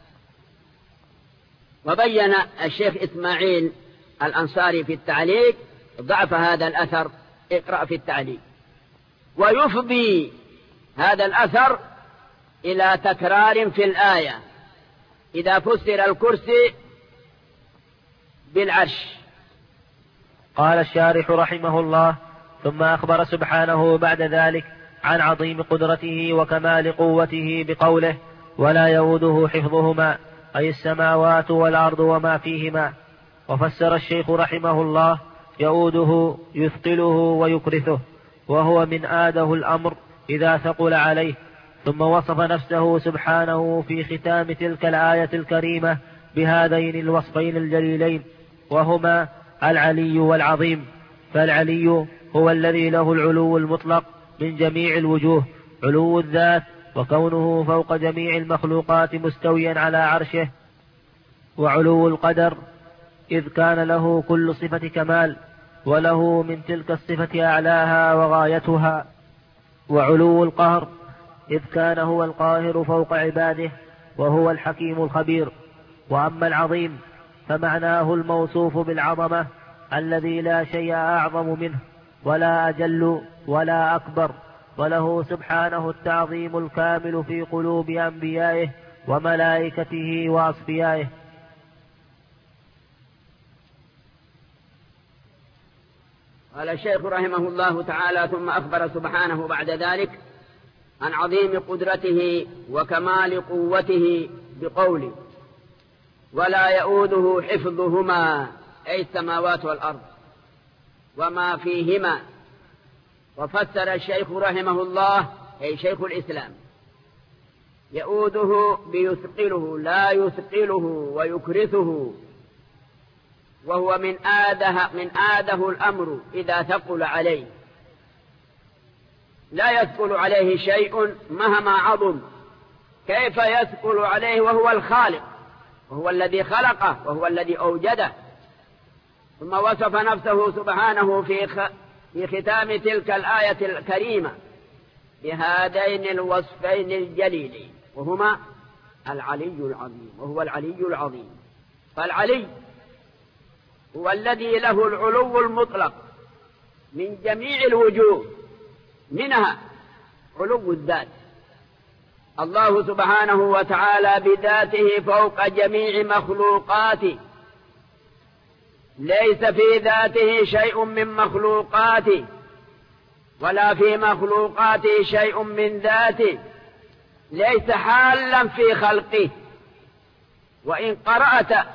وبين الشيخ إسماعيل الأنصاري في التعليق ضعف هذا الأثر، اقرأ في التعليق. ويفضي هذا الأثر إلى تكرار في الآية إذا فسر الكرسي بالعرش.
قال الشارح رحمه الله: ثم أخبر سبحانه بعد ذلك عن عظيم قدرته وكمال قوته بقوله: ولا يؤوده حفظهما، أي السماوات والأرض وما فيهما. وفسر الشيخ رحمه الله: يؤوده يثقله ويكرثه، وهو من آده الأمر إذا ثقل عليه. ثم وصف نفسه سبحانه في ختام تلك الآية الكريمة بهذين الوصفين الجليلين، وهما العلي والعظيم. فالعلي هو الذي له العلو المطلق من جميع الوجوه، علو الذات وكونه فوق جميع المخلوقات مستويا على عرشه، وعلو القدر إذ كان له كل صفة كمال، وله من تلك الصفة أعلاها وغايتها، وعلو القهر إذ كان هو القاهر فوق عباده، وهو الحكيم الخبير. وأما العظيم فمعناه الموصوف بالعظمة الذي لا شيء أعظم منه ولا أجل ولا أكبر، وله سبحانه التعظيم الكامل في قلوب أنبيائه وملائكته وأصفيائه.
قال الشيخ رحمه الله تعالى: ثم أخبر سبحانه بعد ذلك عن عظيم قدرته وكمال قوته بقوله: ولا يؤوده حفظهما، أي السماوات والأرض وما فيهما. وفسر الشيخ رحمه الله، أي شيخ الإسلام، يؤوده بيثقله، لا يثقله ويكرثه، وهو من آده, من آده الأمر إذا ثقل عليه. لا يثقل عليه شيء مهما عظم. كيف يثقل عليه وهو الخالق، وهو الذي خلقه، وهو الذي أوجده؟ ثم وصف نفسه سبحانه في في ختام تلك الآية الكريمة بهذين الوصفين الجليلين، وهما العلي العظيم، وهو العلي العظيم. فالعلي هو الذي له العلو المطلق من جميع الوجوه، منها علو الذات. الله سبحانه وتعالى بذاته فوق جميع مخلوقاته، ليس في ذاته شيء من مخلوقاته، ولا في مخلوقاته شيء من ذاته، ليس حالا في خلقه. وإن قرأت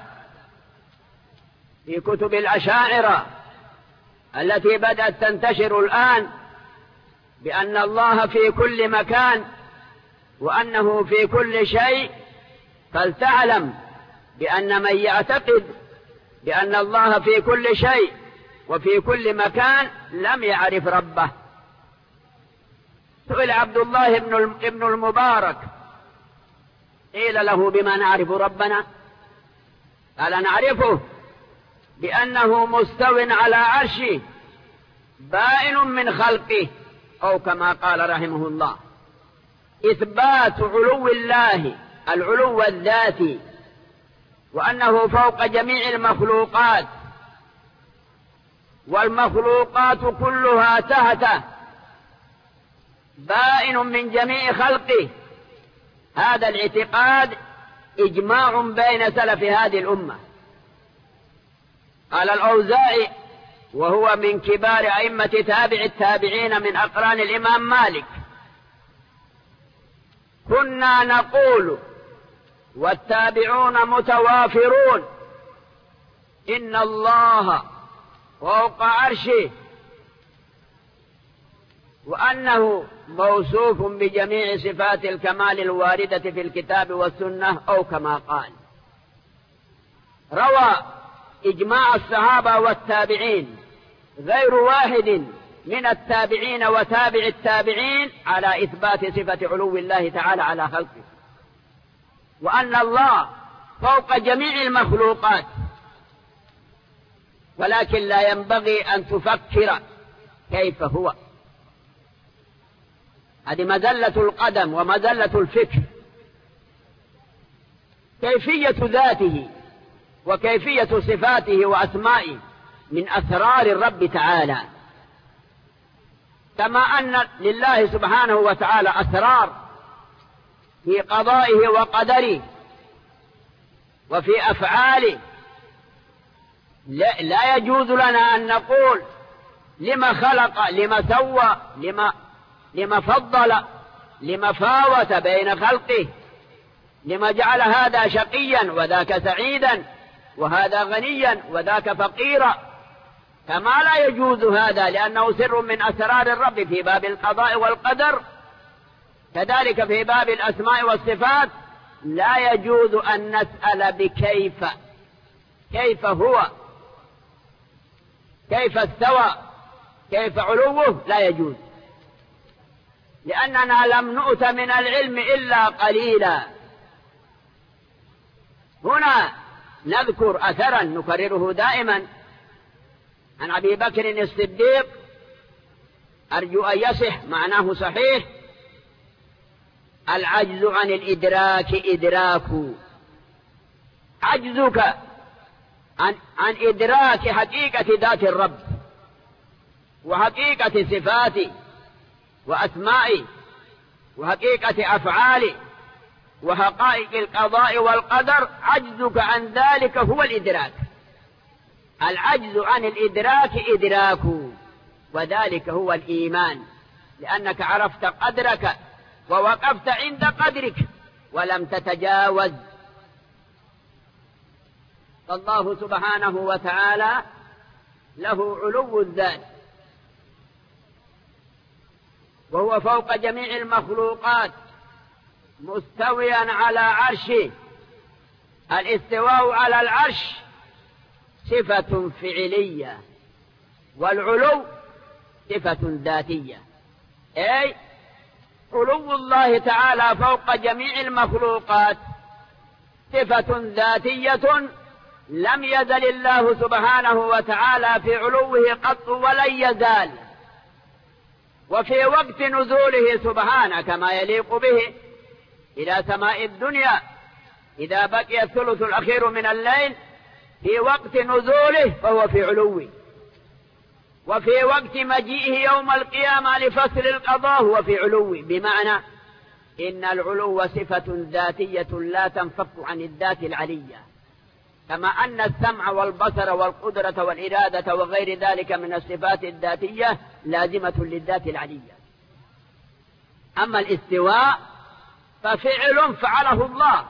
في كتب الأشاعرة التي بدأت تنتشر الآن بأن الله في كل مكان وأنه في كل شيء، فلتعلم بأن من يعتقد بأن الله في كل شيء وفي كل مكان لم يعرف ربه. سئل عبد الله ابن المبارك، قيل له: بما نعرف ربنا؟ قال: نعرفه بأنه مستو على عرشه بائن من خلقه، أو كما قال رحمه الله: إثبات علو الله العلو الذاتي، وأنه فوق جميع المخلوقات، والمخلوقات كلها تحته، بائن من جميع خلقه. هذا الاعتقاد إجماع بين سلف هذه الأمة. قال الأوزاعي، وهو من كبار أئمة تابع التابعين من أقران الإمام مالك: كنا نقول والتابعون متوافرون إن الله فوق عرشه وأنه موصوف بجميع صفات الكمال الواردة في الكتاب والسنة، أو كما قال. روى إجماع الصحابة والتابعين غير واحد من التابعين وتابع التابعين على إثبات صفة علو الله تعالى على خلقه، وأن الله فوق جميع المخلوقات، ولكن لا ينبغي أن تفكر كيف هو. هذه مزلة القدم ومزلة الفكر. كيفية ذاته وكيفية صفاته وأسمائه من أسرار الرب تعالى، كما أن لله سبحانه وتعالى أسرار في قضائه وقدره وفي أفعاله. لا يجوز لنا أن نقول لما خلق، لما سوى، لما, لما فضل، لما فاوت بين خلقه، لما جعل هذا شقيا وذاك سعيدا، وهذا غنيا وذاك فقيرا. كما لا يجوز هذا، لأنه سر من أسرار الرب في باب القضاء والقدر. كذلك في باب الأسماء والصفات لا يجوز أن نسأل بكيف، كيف هو، كيف استوى، كيف علوه، لا يجوز، لأننا لم نؤت من العلم إلا قليلا. هنا نذكر أثرا نكرره دائما عن أبي بكر الصديق، أرجو أن يصح معناه صحيح: العجز عن الإدراك إدراك. عجزك عن, عن إدراك حقيقة ذات الرب وحقيقة صفاته وأسمائه وحقيقة أفعاله وحقائق القضاء والقدر، عجزك عن ذلك هو الإدراك. العجز عن الإدراك إدراك، وذلك هو الإيمان، لأنك عرفت قدرك ووقفت عند قدرك ولم تتجاوز. فالله سبحانه وتعالى له علو الذات، وهو فوق جميع المخلوقات مستويا على عرشه. الاستواء على العرش صفة فعلية، والعلو صفة ذاتية، أي علو الله تعالى فوق جميع المخلوقات صفة ذاتية لم يزل الله سبحانه وتعالى في علوه قط ولن يزال. وفي وقت نزوله سبحانه كما يليق به إلى سماء الدنيا إذا بقي الثلث الأخير من الليل، في وقت نزوله فهو في علوه، وفي وقت مجيئه يوم القيامة لفصل القضاء هو في علوه. بمعنى إن العلو صفة ذاتية لا تنفك عن الذات العلية، كما أن السمع والبصر والقدرة والإرادة وغير ذلك من الصفات الذاتية لازمة للذات العلية. أما الاستواء ففعل فعله الله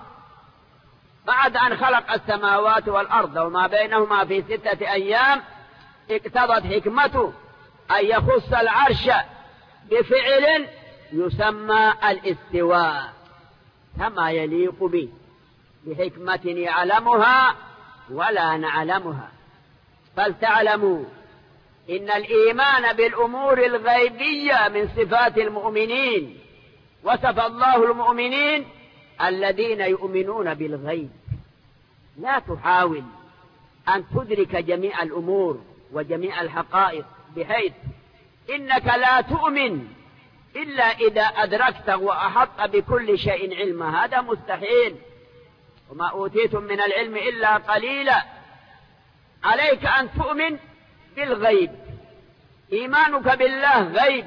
بعد أن خلق السماوات والأرض وما بينهما في ستة أيام، اقتضت حكمته أن يخص العرش بفعل يسمى الاستواء كما يليق به، بحكمة يعلمها ولا نعلمها. فلتعلموا إن الإيمان بالأمور الغيبية من صفات المؤمنين. وصف الله المؤمنين الذين يؤمنون بالغيب. لا تحاول أن تدرك جميع الأمور وجميع الحقائق، بحيث إنك لا تؤمن إلا إذا أدركت وأحط بكل شيء علما، هذا مستحيل. وما أوتيتم من العلم إلا قليلا. عليك أن تؤمن بالغيب. إيمانك بالله غيب،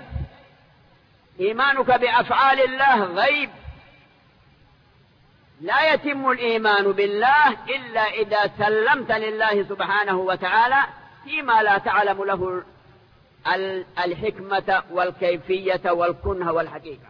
إيمانك بأفعال الله غيب. لا يتم الإيمان بالله إلا إذا سلمت لله سبحانه وتعالى فيما لا تعلم له الحكمة والكيفية والكنه والحقيقة.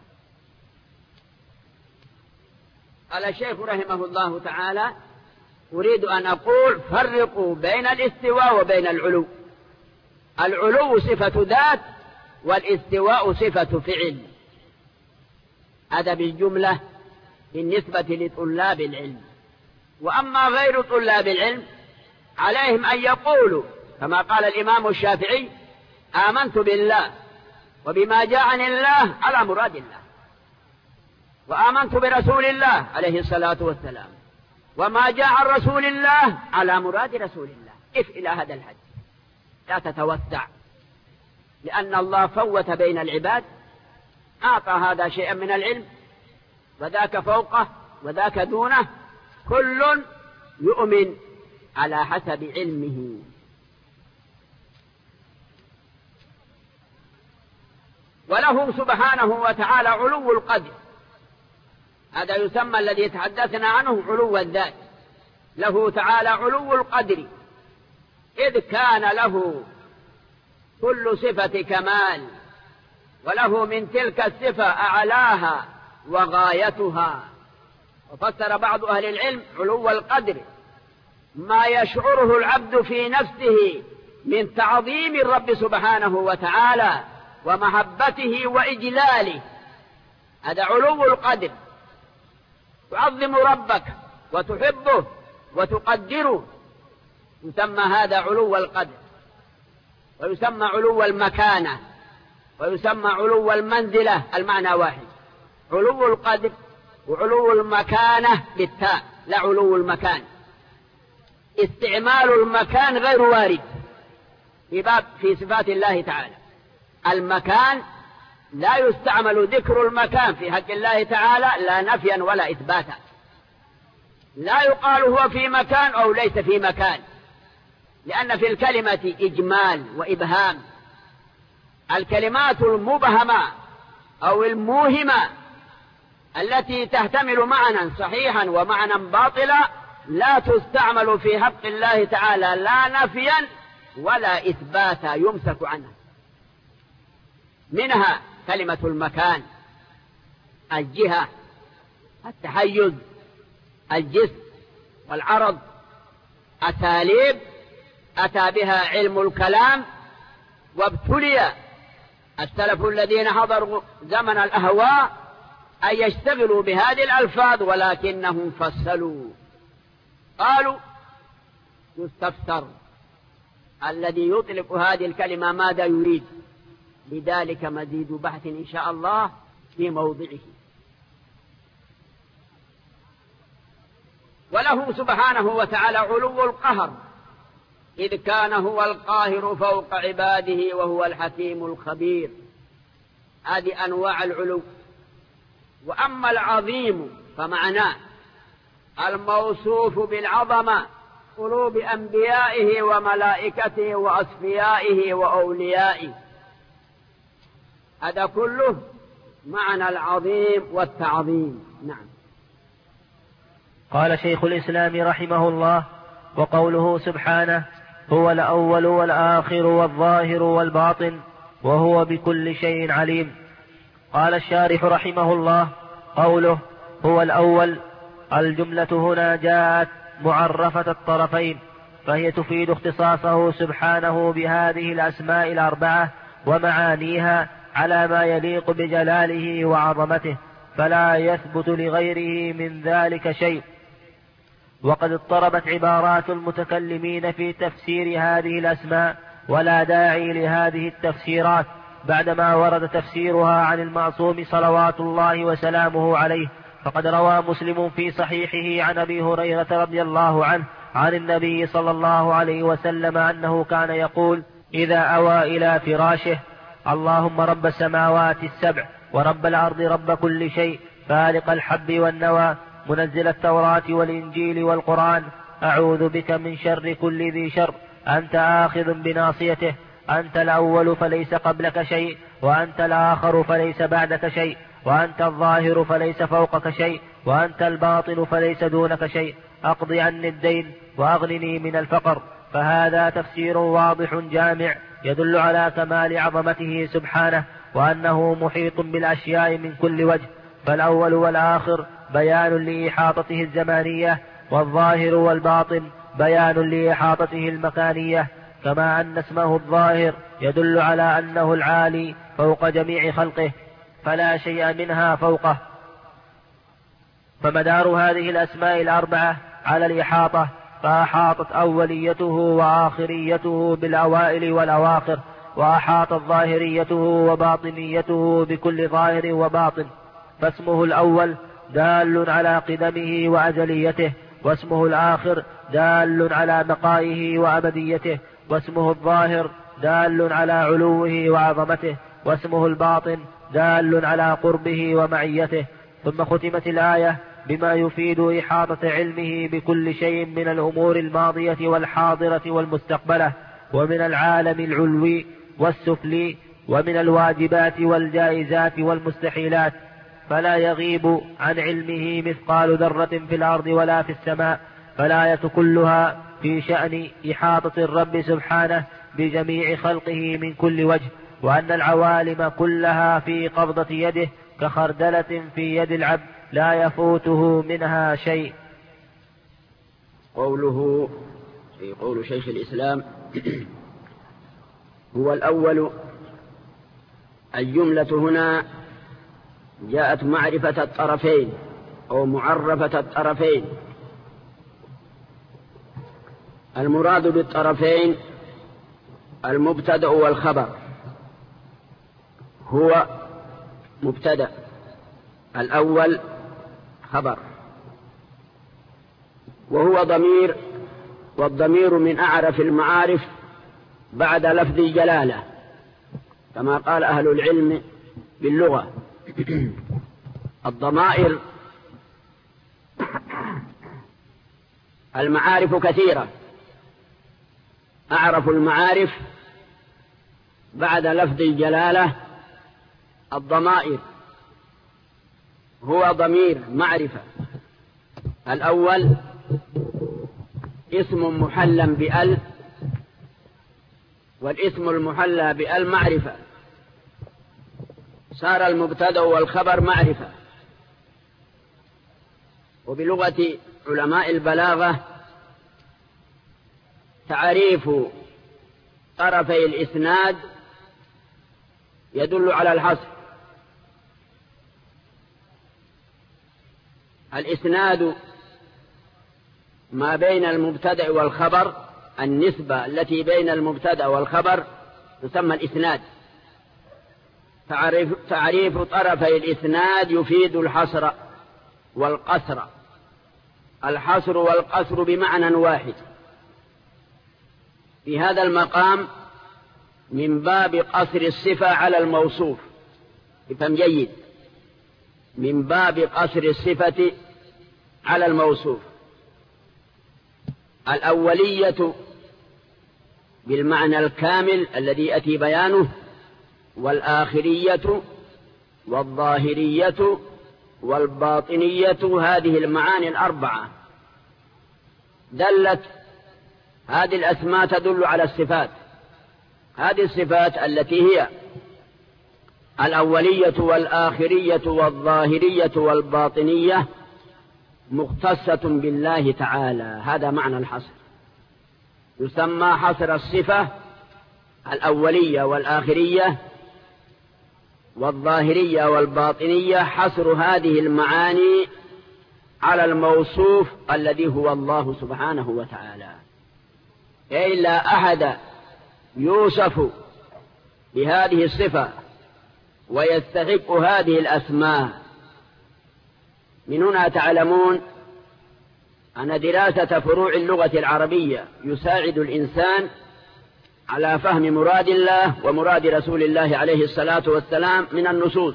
قال الشيخ رحمه الله تعالى: أريد أن أقول فرقوا بين الاستواء وبين العلو. العلو صفة ذات والاستواء صفة فعل. هذا بالجملة بالنسبة لطلاب العلم. وأما غير طلاب العلم عليهم أن يقولوا كما قال الإمام الشافعي: آمنت بالله وبما جاء عن الله على مراد الله، وآمنت برسول الله عليه الصلاة والسلام وما جاء عن رسول الله على مراد رسول الله. إف إلى هذا الحد، لا تتوسع، لأن الله فوت بين العباد، أعطى هذا شيئا من العلم وذاك فوقه وذاك دونه، كل يؤمن على حسب علمه. وله سبحانه وتعالى علو القدر، هذا يسمى الذي تحدثنا عنه علو الذات. له تعالى علو القدر، إذ كان له كل صفة كمال، وله من تلك الصفة أعلاها وغايتها. وفسر بعض أهل العلم علو القدر ما يشعره العبد في نفسه من تعظيم الرب سبحانه وتعالى ومحبته وإجلاله، هذا علو القدر. تعظم ربك وتحبه وتقدره، يسمى هذا علو القدر. ويسمى علو المكانة، ويسمى علو المنزلة، المعنى واحد. علو القدر وعلو المكانة بالتاء، لا علو المكان. استعمال المكان غير وارد في باب في صفات الله تعالى. المكان لا يستعمل ذكر المكان في حق الله تعالى لا نفيا ولا إثباتا. لا يقال هو في مكان أو ليس في مكان، لأن في الكلمة إجمال وإبهام. الكلمات المبهمة أو الموهمة التي تحتمل معنى صحيحا ومعنى باطلا لا تستعمل في حق الله تعالى لا نفيا ولا إثباتا، يمسك عنها. منها كلمة المكان، الجهة، التحيز، الجسم والعرض، أساليب أتى بها علم الكلام. وابتلي السلف الذين حضروا زمن الأهواء أن يشتغلوا بهذه الألفاظ، ولكنهم فصلوا قالوا يستفسر الذي يطلق هذه الكلمة ماذا يريد، لذلك مزيد بحث إن شاء الله في موضعه. وله سبحانه وتعالى علو القهر، إذ كان هو القاهر فوق عباده وهو الحكيم الخبير. هذه أنواع العلو. وأما العظيم فمعناه الموصوف بالعظمة، قلوب أنبيائه وملائكته وأصفيائه وأوليائه، هذا كله معنى العظيم والتعظيم. نعم.
قال شيخ الإسلام رحمه الله: وقوله سبحانه: هو الأول والآخر والظاهر والباطن وهو بكل شيء عليم. قال الشارح رحمه الله: قوله هو الأول، الجملة هنا جاءت معرفة الطرفين، فهي تفيد اختصاصه سبحانه بهذه الأسماء الأربعة ومعانيها على ما يليق بجلاله وعظمته، فلا يثبت لغيره من ذلك شيء. وقد اضطربت عبارات المتكلمين في تفسير هذه الأسماء، ولا داعي لهذه التفسيرات بعدما ورد تفسيرها عن المعصوم صلوات الله وسلامه عليه. فقد روى مسلم في صحيحه عن أبي هريرة رضي الله عنه عن النبي صلى الله عليه وسلم أنه كان يقول إذا أوى إلى فراشه: اللهم رب السماوات السبع ورب الأرض رب كل شيء، فالق الحب والنوى، منزل التوراة والإنجيل والقرآن، أعوذ بك من شر كل ذي شر، أنت آخذ بناصيته، أنت الأول فليس قبلك شيء، وأنت الآخر فليس بعدك شيء، وأنت الظاهر فليس فوقك شيء، وأنت الباطن فليس دونك شيء، أقض عني الدين وأغنني من الفقر. فهذا تفسير واضح جامع يدل على كمال عظمته سبحانه، وأنه محيط بالأشياء من كل وجه. فالأول والآخر بيان لإحاطته الزمانية، والظاهر والباطن بيان لإحاطته المكانية، كما أن اسمه الظاهر يدل على أنه العالي فوق جميع خلقه فلا شيء منها فوقه. فمدار هذه الأسماء الأربعة على الإحاطة، فأحاطت أوليته وآخريته بالأوائل والأواخر، وأحاطت ظاهريته وباطنيته بكل ظاهر وباطن. فاسمه الأول دال على قدمه وأزليته، واسمه الآخر دال على بقائه وأبديته، واسمه الظاهر دال على علوه وعظمته، واسمه الباطن دال على قربه ومعيته. ثم ختمت الآية بما يفيد إحاطة علمه بكل شيء من الأمور الماضية والحاضرة والمستقبلة، ومن العالم العلوي والسفلي، ومن الواجبات والجائزات والمستحيلات، فلا يغيب عن علمه مثقال ذرة في الأرض ولا في السماء. فالآية كلها في شأن إحاطة الرب سبحانه بجميع خلقه من كل وجه، وأن العوالم كلها في قبضة يده كخردلة في يد العبد لا يفوته منها شيء.
قوله في قول شيخ الإسلام هو الأول، الجملة هنا جاءت معرفة الطرفين أو معرفة الطرفين. المراد بالطرفين المبتدأ والخبر. هو مبتدأ، الأول خبر، وهو ضمير، والضمير من أعرف المعارف بعد لفظ الجلالة كما قال أهل العلم باللغة. الضمائر المعارف كثيرة، أعرف المعارف بعد لفظ الجلالة الضمائر. هو ضمير معرفة. الأول اسم محلى بأل، والاسم المحلى بأل معرفة، صار المبتدأ والخبر معرفة. وبلغة علماء البلاغة تعريف طرفي الإسناد يدل على الحصر. الإسناد ما بين المبتدأ والخبر، النسبة التي بين المبتدأ والخبر تسمى الإسناد. تعريف, تعريف طرفي الإسناد يفيد الحصر والقصر. الحصر والقصر بمعنى واحد. في هذا المقام من باب قصر الصفة على الموصوف، افهم جيد، من باب قصر الصفة على الموصوف. الأولية بالمعنى الكامل الذي يأتي بيانه، والآخرية والظاهرية والباطنية، هذه المعاني الأربعة دلت، هذه الأسماء تدل على الصفات. هذه الصفات التي هي الأولية والآخرية والظاهرية والباطنية مختصة بالله تعالى. هذا معنى الحصر، يسمى حصر الصفة الأولية والآخرية والظاهرية والباطنية، حصر هذه المعاني على الموصوف الذي هو الله سبحانه وتعالى. أي لا أحد يوصف بهذه الصفة ويستحق هذه الأسماء. من هنا تعلمون أن دراسة فروع اللغة العربية يساعد الإنسان على فهم مراد الله ومراد رسول الله عليه الصلاة والسلام من النصوص،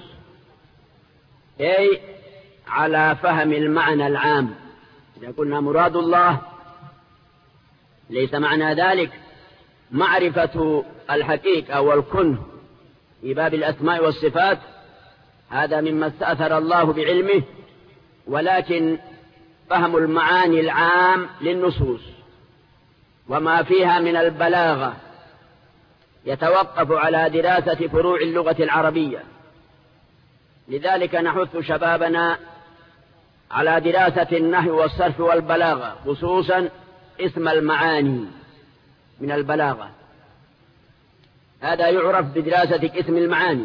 أي على فهم المعنى العام. إذا قلنا مراد الله ليس معنى ذلك معرفة الحقيقة والكنه في باب الأسماء والصفات، هذا مما استأثر الله بعلمه، ولكن فهم المعاني العام للنصوص وما فيها من البلاغة يتوقف على دراسة فروع اللغة العربية. لذلك نحث شبابنا على دراسة النحو والصرف والبلاغة، خصوصا اسم المعاني من البلاغة. هذا يعرف بدراسة قسم المعاني.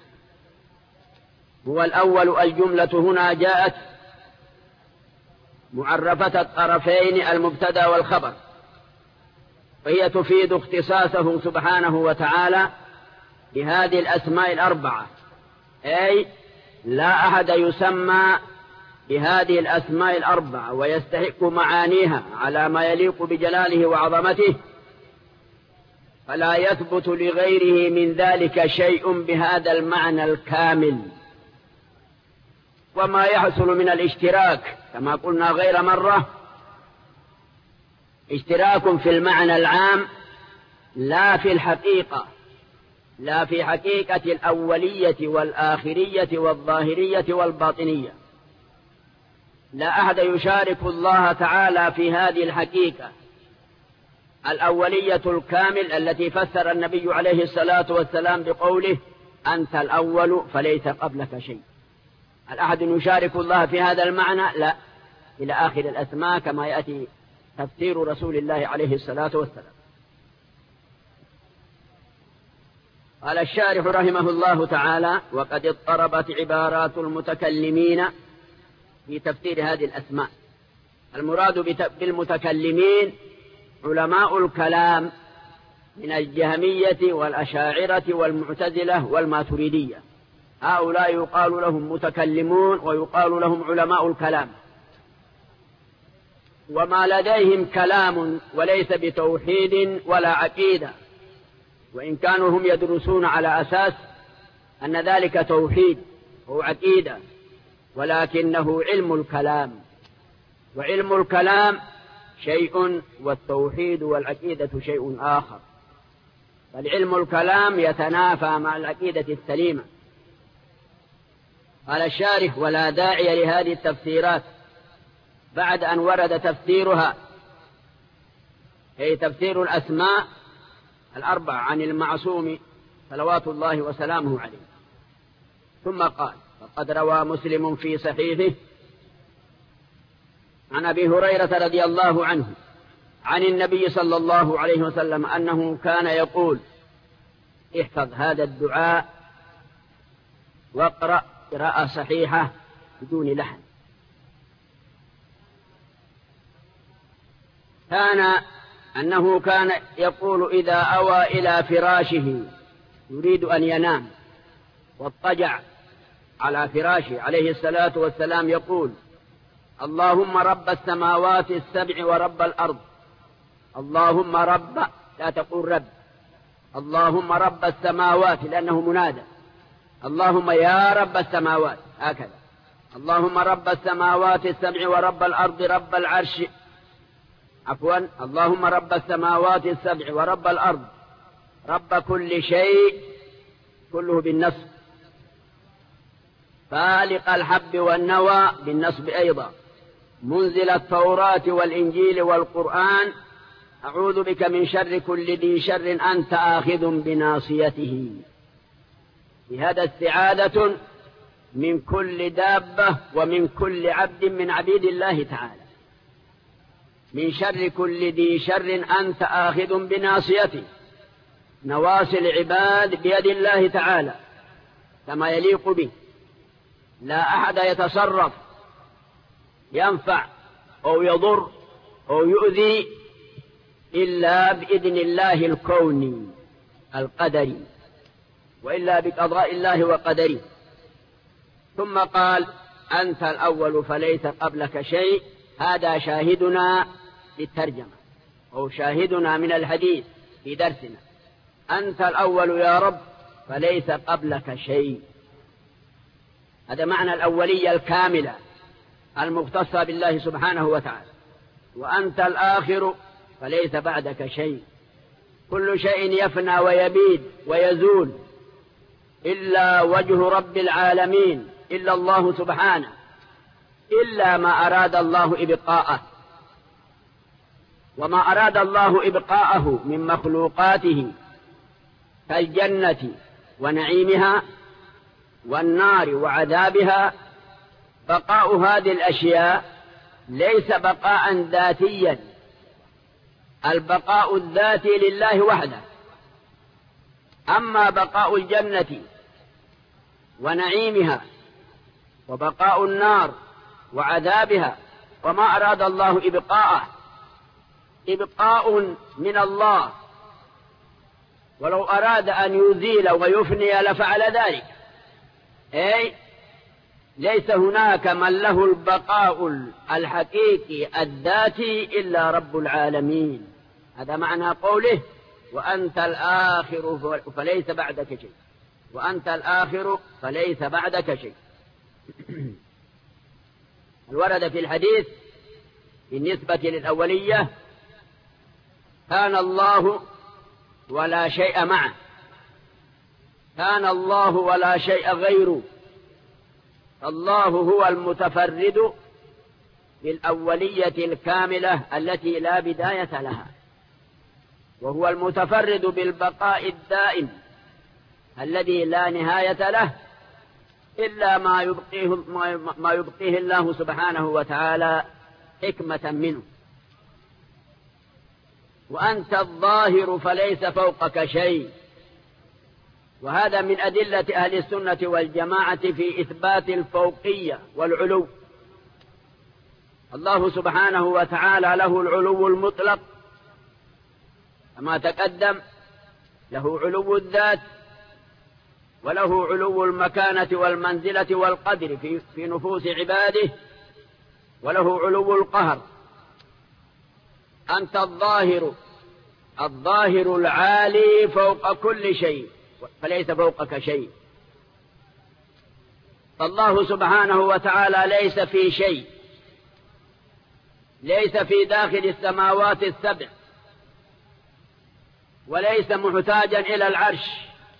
هو الأول الجملة هنا جاءت معرفة الطرفين المبتدأ والخبر، وهي تفيد اختصاصه سبحانه وتعالى بهذه الأسماء الأربعة، أي لا أحد يسمى بهذه الأسماء الأربعة ويستحق معانيها على ما يليق بجلاله وعظمته، فلا يثبت لغيره من ذلك شيء بهذا المعنى الكامل. وما يحصل من الاشتراك كما قلنا غير مرة اشتراك في المعنى العام لا في الحقيقة، لا في حقيقة الأولية والآخرية والظاهرية والباطنية. لا أحد يشارك الله تعالى في هذه الحقيقة الأولية الكامل التي فسر النبي عليه الصلاة والسلام بقوله أنت الأول فليس قبلك شيء. الأحد يشارك الله في هذا المعنى؟ لا، إلى آخر الأسماء كما يأتي تفسير رسول الله عليه الصلاة والسلام. قال الشارح رحمه الله تعالى: وقد اضطربت عبارات المتكلمين في تفسير هذه الأسماء. المراد بالمتكلمين علماء الكلام من الجهمية والأشاعرة والمعتزلة والماتريدية، هؤلاء يقال لهم متكلمون ويقال لهم علماء الكلام. وما لديهم كلام وليس بتوحيد ولا عقيدة، وإن كانوا هم يدرسون على أساس أن ذلك توحيد أو عقيدة، ولكنه علم الكلام، وعلم الكلام شيء والتوحيد والعقيدة شيء آخر. فالعلم الكلام يتنافى مع العقيدة السليمة. قال الشارح: ولا داعي لهذه التفسيرات بعد أن ورد تفسيرها، أي تفسير الأسماء الأربع عن المعصوم صلوات الله وسلامه عليه. ثم قال: فقد روى مسلم في صحيحه عن أبي هريرة رضي الله عنه عن النبي صلى الله عليه وسلم أنه كان يقول: احفظ هذا الدعاء واقرأ قراءة صحيحة بدون لحن. كان أنه كان يقول إذا أوى إلى فراشه يريد أن ينام واضطجع على فراشه عليه الصلاة والسلام يقول: اللهم رب السماوات السبع ورب الأرض، اللهم رب، لا تقول رب، اللهم رب السماوات لأنه منادى، اللهم يا رب السماوات، هكذا، اللهم رب السماوات السبع ورب الأرض رب العرش، عفوا، اللهم رب السماوات السبع ورب الأرض رب كل شيء، كله بالنصب، فالق الحب والنوى بالنصب أيضا، منزل التوراة والإنجيل والقرآن، أعوذ بك من شر كل ذي شر أنت آخذ بناصيته. بهذا استعاذة من كل دابة ومن كل عبد من عبيد الله تعالى، من شر كل ذي شر أنت آخذ بناصيته. نواصي العباد بيد الله تعالى كما يليق به، لا أحد يتصرف ينفع أو يضر أو يؤذي إلا بإذن الله الكوني القدري، وإلا بقضاء الله وقدره. ثم قال: أنت الأول فليس قبلك شيء. هذا شاهدنا للترجمة أو شاهدنا من الحديث في درسنا، أنت الأول يا رب فليس قبلك شيء. هذا معنى الأولية الكاملة المختصة بالله سبحانه وتعالى. وأنت الآخر فليس بعدك شيء. كل شيء يفنى ويبيد ويزول إلا وجه رب العالمين، إلا الله سبحانه، إلا ما أراد الله إبقاءه. وما أراد الله إبقاءه من مخلوقاته كالجنة ونعيمها والنار وعذابها، بقاء هذه الأشياء ليس بقاء ذاتيا، البقاء الذاتي لله وحده. أما بقاء الجنة ونعيمها وبقاء النار وعذابها وما أراد الله إبقاءه إبقاء من الله، ولو أراد أن يزيل ويفني لفعل ذلك، أي ليس هناك من له البقاء الحقيقي الذاتي إلا رب العالمين. هذا معنى قوله وأنت الآخر فليس بعدك شيء، وأنت الآخر فليس بعدك شيء. الورد في الحديث بالنسبة للأولية كان الله ولا شيء معه، كان الله ولا شيء غيره. الله هو المتفرد بالأولية الكاملة التي لا بداية لها، وهو المتفرد بالبقاء الدائم الذي لا نهاية له إلا ما يبقيه, ما يبقيه الله سبحانه وتعالى حكمة منه. وأنت الظاهر فليس فوقك شيء، وهذا من أدلة أهل السنة والجماعة في إثبات الفوقية والعلو. الله سبحانه وتعالى له العلو المطلق كما تقدم، له علو الذات وله علو المكانة والمنزلة والقدر في, في نفوس عباده، وله علو القهر. أنت الظاهر، الظاهر العالي فوق كل شيء فليس فوقك شيء. فالله سبحانه وتعالى ليس في شيء، ليس في داخل السماوات السبع، وليس محتاجا إلى العرش،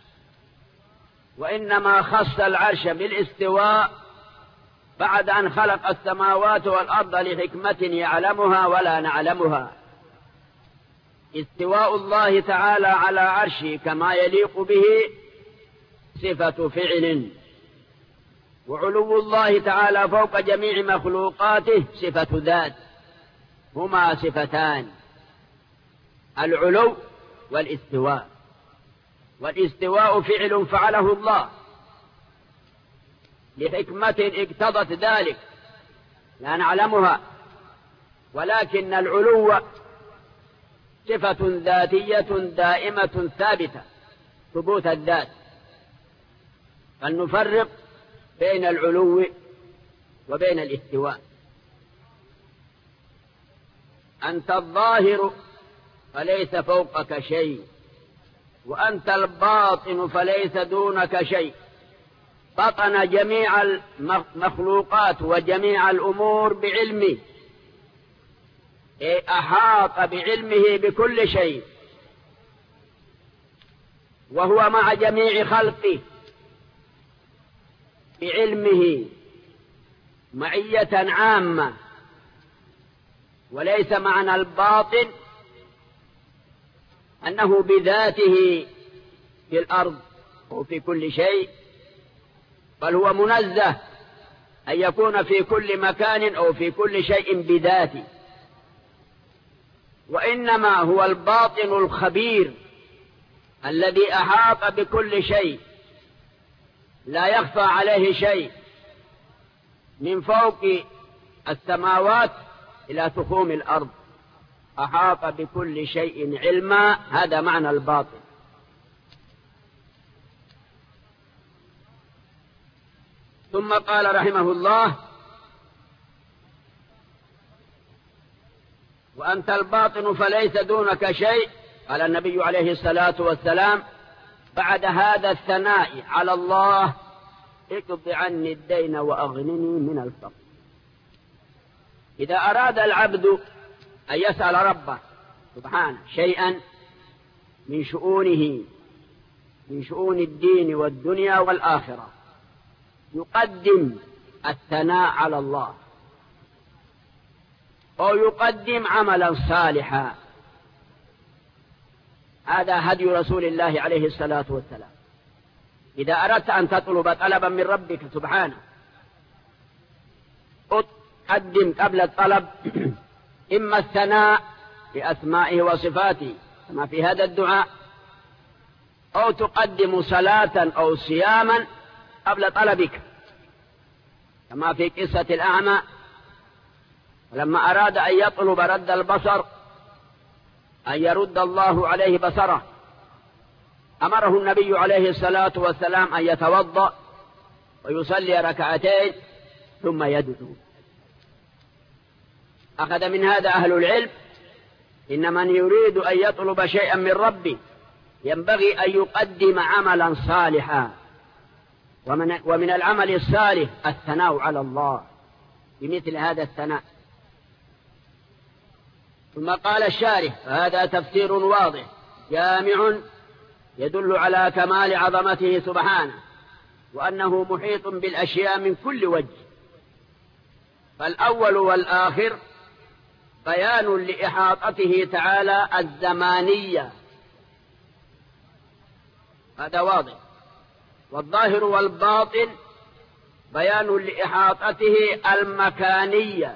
وإنما خص العرش بالاستواء بعد أن خلق السماوات والأرض لحكمة يعلمها ولا نعلمها. استواء الله تعالى على عرشه كما يليق به صفة فعل، وعلو الله تعالى فوق جميع مخلوقاته صفة ذات، هما صفتان، العلو والاستواء. والاستواء فعل فعله الله لحكمة اقتضت ذلك لا نعلمها، ولكن العلو صفة ذاتية دائمة ثابتة ثبوت الذات. فلنفرق بين العلو وبين الاستواء. أنت الظاهر فليس فوقك شيء، وأنت الباطن فليس دونك شيء. بطن جميع المخلوقات وجميع الأمور بعلمه، أحاط بعلمه بكل شيء، وهو مع جميع خلقه بعلمه معية عامة. وليس معنى الباطن أنه بذاته في الأرض وفي كل شيء، بل هو منزه أن يكون في كل مكان أو في كل شيء بذاته، وإنما هو الباطن الخبير الذي أحاط بكل شيء لا يخفى عليه شيء من فوق السماوات إلى تخوم الأرض، أحاط بكل شيء علما. هذا معنى الباطن. ثم قال رحمه الله وأنت الباطن فليس دونك شيء. قال النبي عليه الصلاة والسلام بعد هذا الثناء على الله اقض عني الدين وأغنني من الفقر. إذا أراد العبد أن يسأل ربه سبحانه شيئا من شؤونه من شؤون الدين والدنيا والآخرة يقدم الثناء على الله، أو يقدم عملا صالحا. هذا هدي رسول الله عليه الصلاة والسلام. إذا أردت أن تطلب طلبا من ربك سبحانه قدم قبل الطلب إما الثناء بأسمائه وصفاته كما في هذا الدعاء، أو تقدم صلاة أو صياما قبل طلبك، كما في قصة الأعمى لما أراد أن يطلب رد البصر أن يرد الله عليه بصره أمره النبي عليه الصلاة والسلام أن يتوضأ ويصلي ركعتين ثم يدعو. أخذ من هذا أهل العلم إن من يريد أن يطلب شيئا من ربه ينبغي أن يقدم عملا صالحا، ومن, ومن العمل الصالح الثناء على الله بمثل هذا الثناء. ثم قال الشارح: هذا تفسير واضح جامع يدل على كمال عظمته سبحانه، وأنه محيط بالأشياء من كل وجه. فالأول والآخر بيان لإحاطته تعالى الزمانية، هذا واضح. والظاهر والباطن بيان لإحاطته المكانية،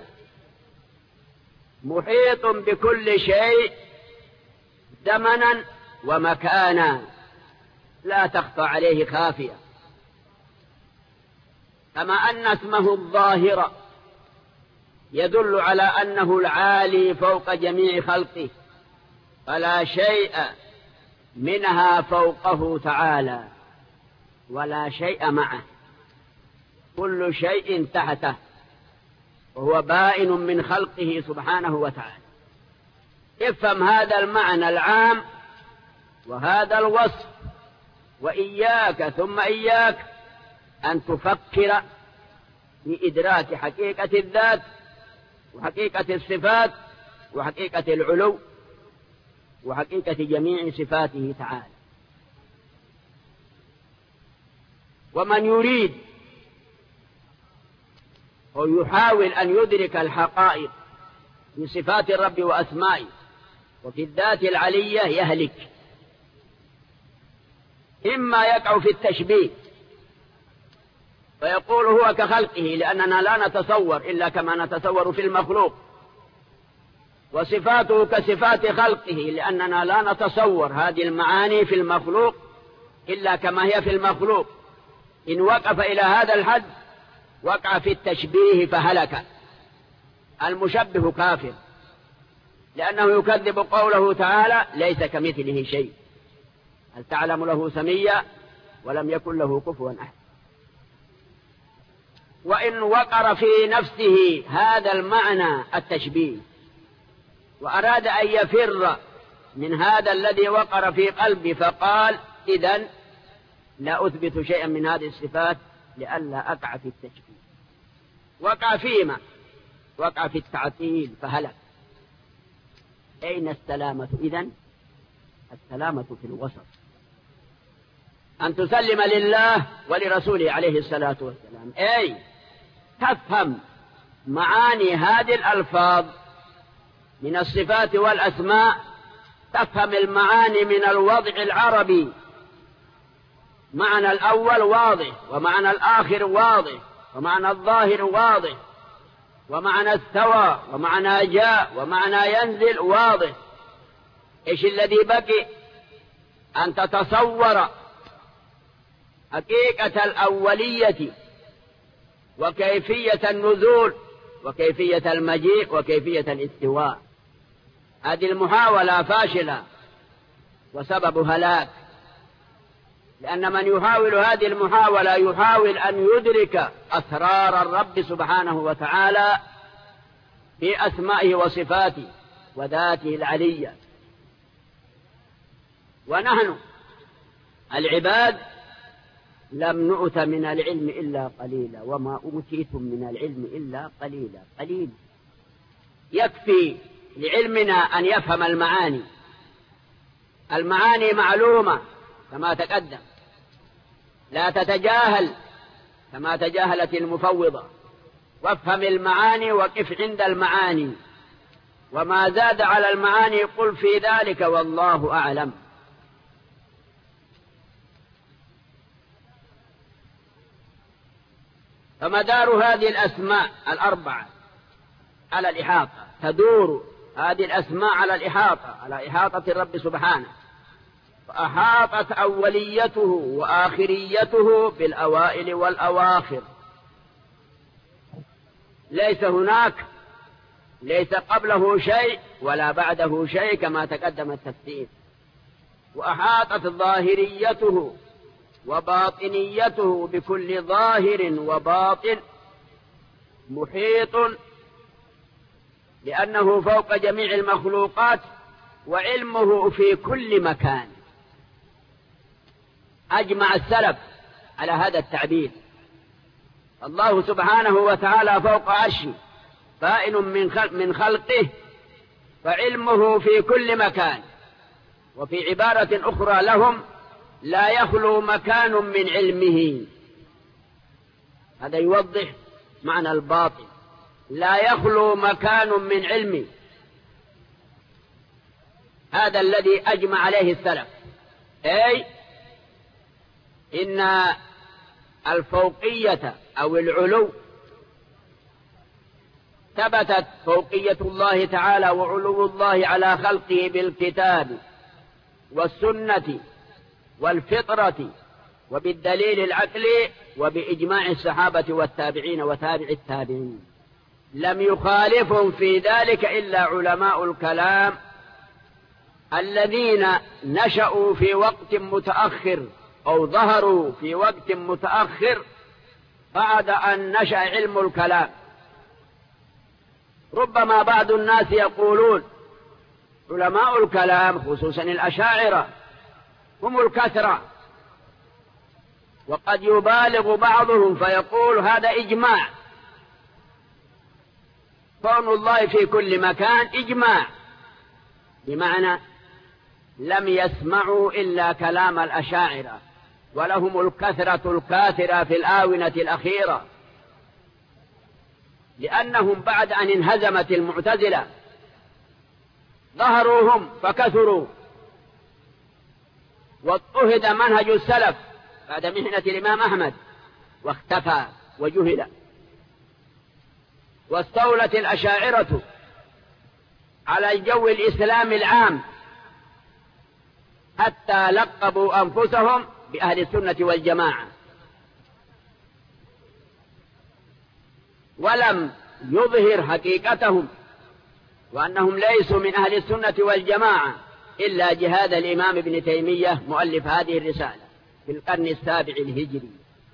محيط بكل شيء زمنا ومكانا لا تخفى عليه خافية. كما أن اسمه الظاهر يدل على أنه العالي فوق جميع خلقه، فلا شيء منها فوقه تعالى ولا شيء معه، كل شيء تحته، وهو بائن من خلقه سبحانه وتعالى. افهم هذا المعنى العام وهذا الوصف، وإياك ثم إياك أن تفكر في إدراك حقيقة الذات وحقيقة الصفات وحقيقة العلو وحقيقة جميع صفاته تعالى. ومن يريد أو يحاول أن يدرك الحقائق في صفات الرب وأسمائه وفي الذات العلية يهلك، إما يقع في التشبيه فيقول هو كخلقه، لأننا لا نتصور إلا كما نتصور في المخلوق، وصفاته كصفات خلقه، لأننا لا نتصور هذه المعاني في المخلوق إلا كما هي في المخلوق. إن وقف إلى هذا الحد وقع في التشبيه فهلك. المشبه كافر، لأنه يكذب قوله تعالى: ليس كمثله شيء، هل تعلم له سميا ولم يكن له كفوا أحد. وإن وقر في نفسه هذا المعنى التشبيه وأراد أن يفر من هذا الذي وقر في قلبي فقال: إذن لا أثبت شيئا من هذه الصفات لئلا أقع في التشبيه، وقع فيما وقع في التعطيل فهلك. أين السلامة إذن؟ السلامة في الوسط، أن تسلم لله ولرسوله عليه الصلاة والسلام، أي تفهم معاني هذه الألفاظ من الصفات والأسماء، تفهم المعاني من الوضع العربي. معنى الأول واضح، ومعنى الآخر واضح، ومعنى الظاهر واضح، ومعنى استوى ومعنى جاء ومعنى ينزل واضح. إيش الذي بقي؟ أن تتصور حقيقة الأولية وكيفية النزول وكيفية المجيء وكيفية الاستواء. هذه المحاولة فاشلة وسبب هلاك، لأن من يحاول هذه المحاولة يحاول أن يدرك أسرار الرب سبحانه وتعالى في أسمائه وصفاته وذاته العلية. ونحن العباد لم نؤت من العلم إلا قليلا، وما أوتيتم من العلم إلا قليلا. قليل يكفي لعلمنا أن يفهم المعاني. المعاني معلومة كما تقدم، لا تتجاهل كما تجاهلت المفوضة. وافهم المعاني وقف عند المعاني، وما زاد على المعاني قل في ذلك والله أعلم. فمدار هذه الأسماء الأربعة على الإحاطة، تدور هذه الأسماء على الإحاطة، على إحاطة الرب سبحانه. فأحاطت أوليته وآخريته بالأوائل والأواخر، ليس هناك ليس قبله شيء ولا بعده شيء كما تقدم التفسير. وأحاطت ظاهريته وباطنيته بكل ظاهر وباطن محيط، لأنه فوق جميع المخلوقات وعلمه في كل مكان. أجمع السلف على هذا التعبير. الله سبحانه وتعالى فوق عرشه بائن من خلقه، فعلمه في كل مكان. وفي عبارة أخرى لهم: لا يخلو مكان من علمه. هذا يوضح معنى الباطن، لا يخلو مكان من علمه. هذا الذي أجمع عليه السلف، أي إن الفوقية أو العلو ثبتت فوقية الله تعالى وعلو الله على خلقه بالكتاب والسنة والفطرة وبالدليل العقلي وبإجماع الصحابة والتابعين وتابع التابعين. لم يخالفهم في ذلك إلا علماء الكلام الذين نشأوا في وقت متأخر أو ظهروا في وقت متأخر بعد أن نشأ علم الكلام. ربما بعض الناس يقولون علماء الكلام خصوصا الأشاعرة هم الكثرة، وقد يبالغ بعضهم فيقول هذا إجماع، كون الله في كل مكان إجماع، بمعنى لم يسمعوا إلا كلام الأشاعرة، ولهم الكثرة الكاثرة في الآونة الأخيرة، لأنهم بعد أن انهزمت المعتزلة ظهروهم فكثروا، واضطهد منهج السلف بعد محنة الإمام أحمد واختفى وجهل، واستولت الأشاعرة على الجو الإسلامي العام حتى لقبوا أنفسهم بأهل السنة والجماعة، ولم يظهر حقيقتهم وأنهم ليسوا من أهل السنة والجماعة إلا جهاد الإمام ابن تيمية مؤلف هذه الرسالة في القرن السابع الهجري.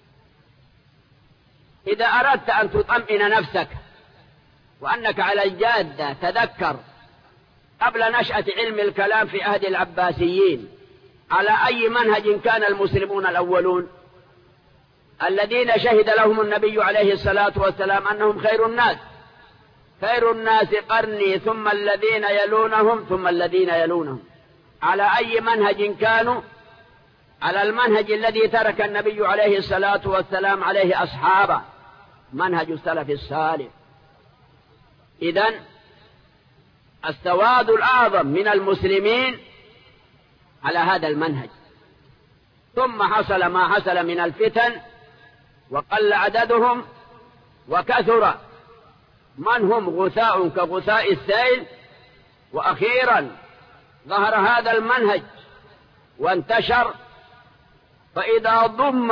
إذا أردت أن تطمئن نفسك وأنك على الجادة، تذكر قبل نشأة علم الكلام في عهد العباسيين على أي منهج كان المسلمون الأولون الذين شهد لهم النبي عليه الصلاة والسلام أنهم خير الناس، خير الناس قرني ثم الذين يلونهم ثم الذين يلونهم. على أي منهج كانوا؟ على المنهج الذي ترك النبي عليه الصلاة والسلام عليه أصحابه، منهج السلف الصالح. إذن السواد الأعظم من المسلمين على هذا المنهج، ثم حصل ما حصل من الفتن وقل عددهم وكثر من هم غثاء كغثاء السيل، وأخيرا ظهر هذا المنهج وانتشر. فإذا ضم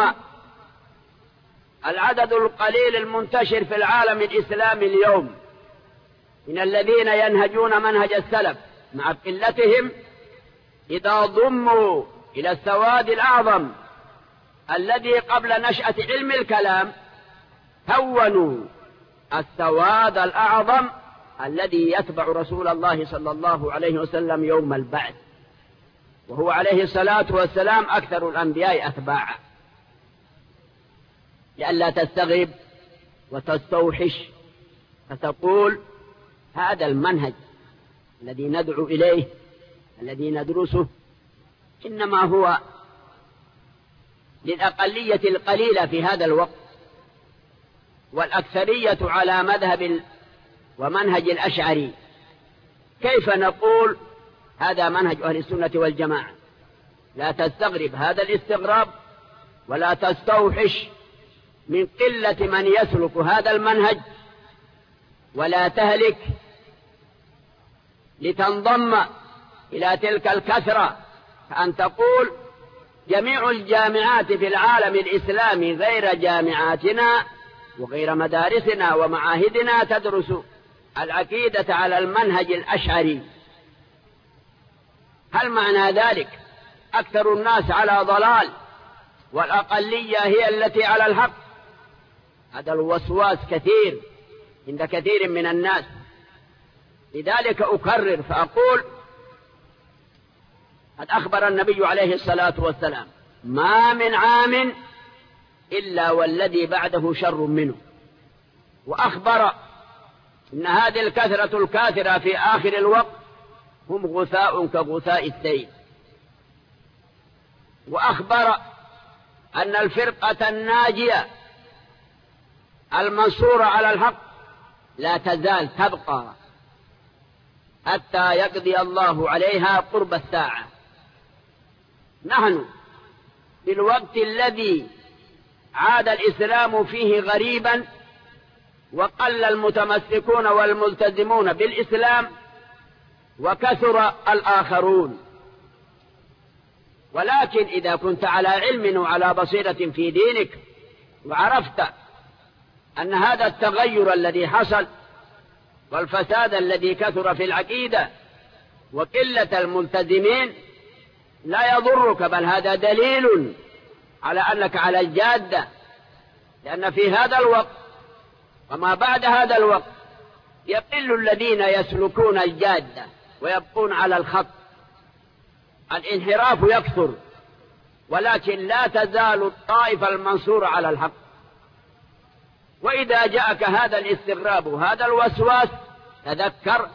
العدد القليل المنتشر في العالم الإسلامي اليوم من الذين ينهجون منهج السلف مع قلتهم، إذا ضموا إلى السواد الأعظم الذي قبل نشأة علم الكلام كونوا السواد الأعظم الذي يتبع رسول الله صلى الله عليه وسلم يوم البعث، وهو عليه الصلاة والسلام أكثر الأنبياء أتباعا. لئلا تستغرب وتستوحش فتقول هذا المنهج الذي ندعو إليه الذي ندرسه إنما هو للأقلية القليلة في هذا الوقت، والأكثرية على مذهب ومنهج الأشعري. كيف نقول هذا منهج أهل السنة والجماعة؟ لا تستغرب هذا الاستغراب، ولا تستوحش من قلة من يسلك هذا المنهج، ولا تهلك لتنضم إلى تلك الكثرة كأن تقول جميع الجامعات في العالم الإسلامي غير جامعاتنا وغير مدارسنا ومعاهدنا تدرس العقيدة على المنهج الأشعري. هل معنى ذلك أكثر الناس على ضلال والأقلية هي التي على الحق؟ هذا الوسواس كثير عند كثير من الناس. لذلك أكرر فأقول قد أخبر النبي عليه الصلاة والسلام ما من عام إلا والذي بعده شر منه، وأخبر إن هذه الكثرة الكاثرة في آخر الوقت هم غثاء كغثاء السيل، وأخبر أن الفرقة الناجية المنصورة على الحق لا تزال تبقى حتى يقضي الله عليها قرب الساعة. نحن في الوقت الذي عاد الإسلام فيه غريبا وقل المتمسكون والملتزمون بالإسلام وكثر الآخرون، ولكن إذا كنت على علم وعلى بصيرة في دينك وعرفت أن هذا التغير الذي حصل والفساد الذي كثر في العقيدة وقلة الملتزمين لا يضرك، بل هذا دليل على أنك على الجادة، لأن في هذا الوقت وما بعد هذا الوقت يقل الذين يسلكون الجادة ويبقون على الخط. الانحراف يكثر، ولكن لا تزال الطائفة المنصورة على الحق. وإذا جاءك هذا الاستغراب وهذا الوسواس تذكر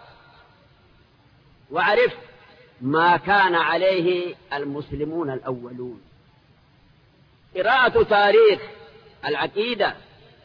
وعرف ما كان عليه المسلمون الأولون. قراءة تاريخ العقيدة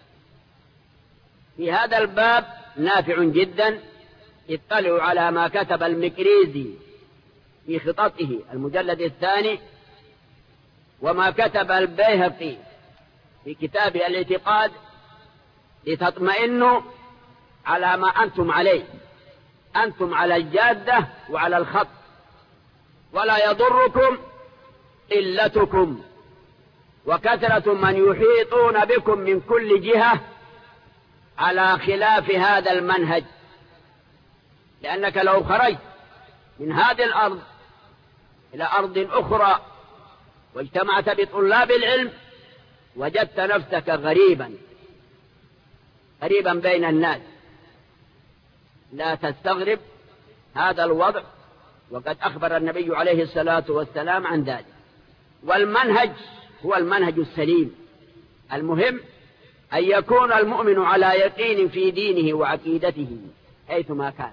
في هذا الباب نافع جدا. اطلعوا على ما كتب المكريزي في خططه المجلد الثاني، وما كتب البيهقي في كتاب الاعتقاد، لتطمئنوا على ما أنتم عليه. أنتم على الجادة وعلى الخط، ولا يضركم قلتكم وكثرة من يحيطون بكم من كل جهة على خلاف هذا المنهج. لأنك لو خرجت من هذه الأرض إلى أرض أخرى واجتمعت بطلاب العلم وجدت نفسك غريبا غريبا بين الناس. لا تستغرب هذا الوضع، وقد أخبر النبي عليه الصلاة والسلام عن ذلك. والمنهج هو المنهج السليم. المهم أن يكون المؤمن على يقين في دينه وعقيدته حيثما كان.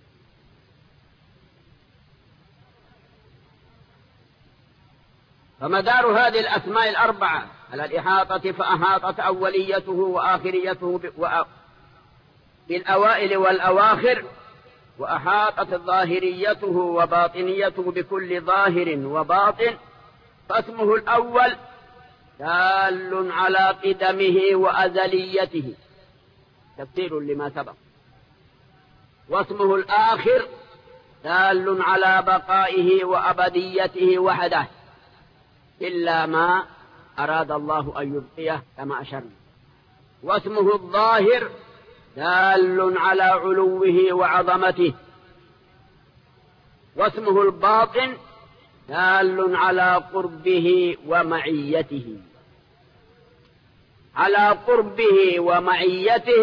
فمدار هذه الأسماء الأربعة على الإحاطة، فأحاطت أوليته وآخريته بالأوائل والأواخر، وأحاطت ظاهريته وباطنيته بكل ظاهر وباطن. فاسمه الأول دال على قدمه وأزليته، تفسير لما سبق. واسمه الآخر دال على بقائه وأبديته وحده، إلا ما أراد الله أن يبقيه كما أشرنا. واسمه الظاهر دال على علوه وعظمته. واسمه الباطن دال على قربه ومعيته. على قربه ومعيته،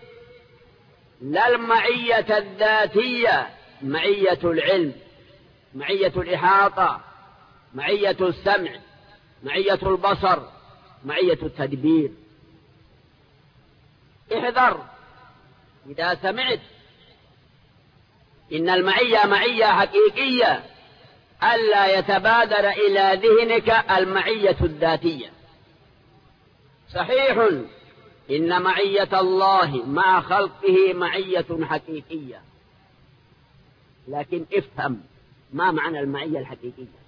لا المعية الذاتية، معية العلم، معية الإحاطة، معية السمع، معية البصر، معية التدبير. احذر إذا سمعت إن المعية معية حقيقية ألا يتبادر إلى ذهنك المعية الذاتية. صحيح إن معية الله مع خلقه معية حقيقية، لكن افهم ما معنى المعية الحقيقية.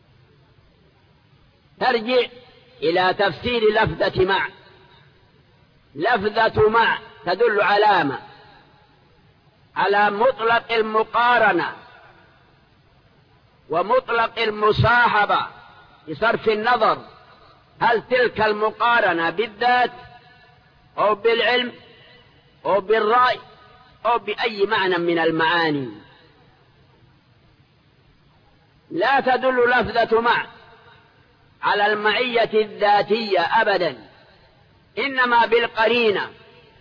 ترجع إلى تفسير لفظة مع. لفظة مع تدل علامة على مطلق المقارنة ومطلق المصاحبة بصرف النظر هل تلك المقارنة بالذات أو بالعلم أو بالرأي أو بأي معنى من المعاني. لا تدل لفظة مع على المعية الذاتية أبدا، إنما بالقرينة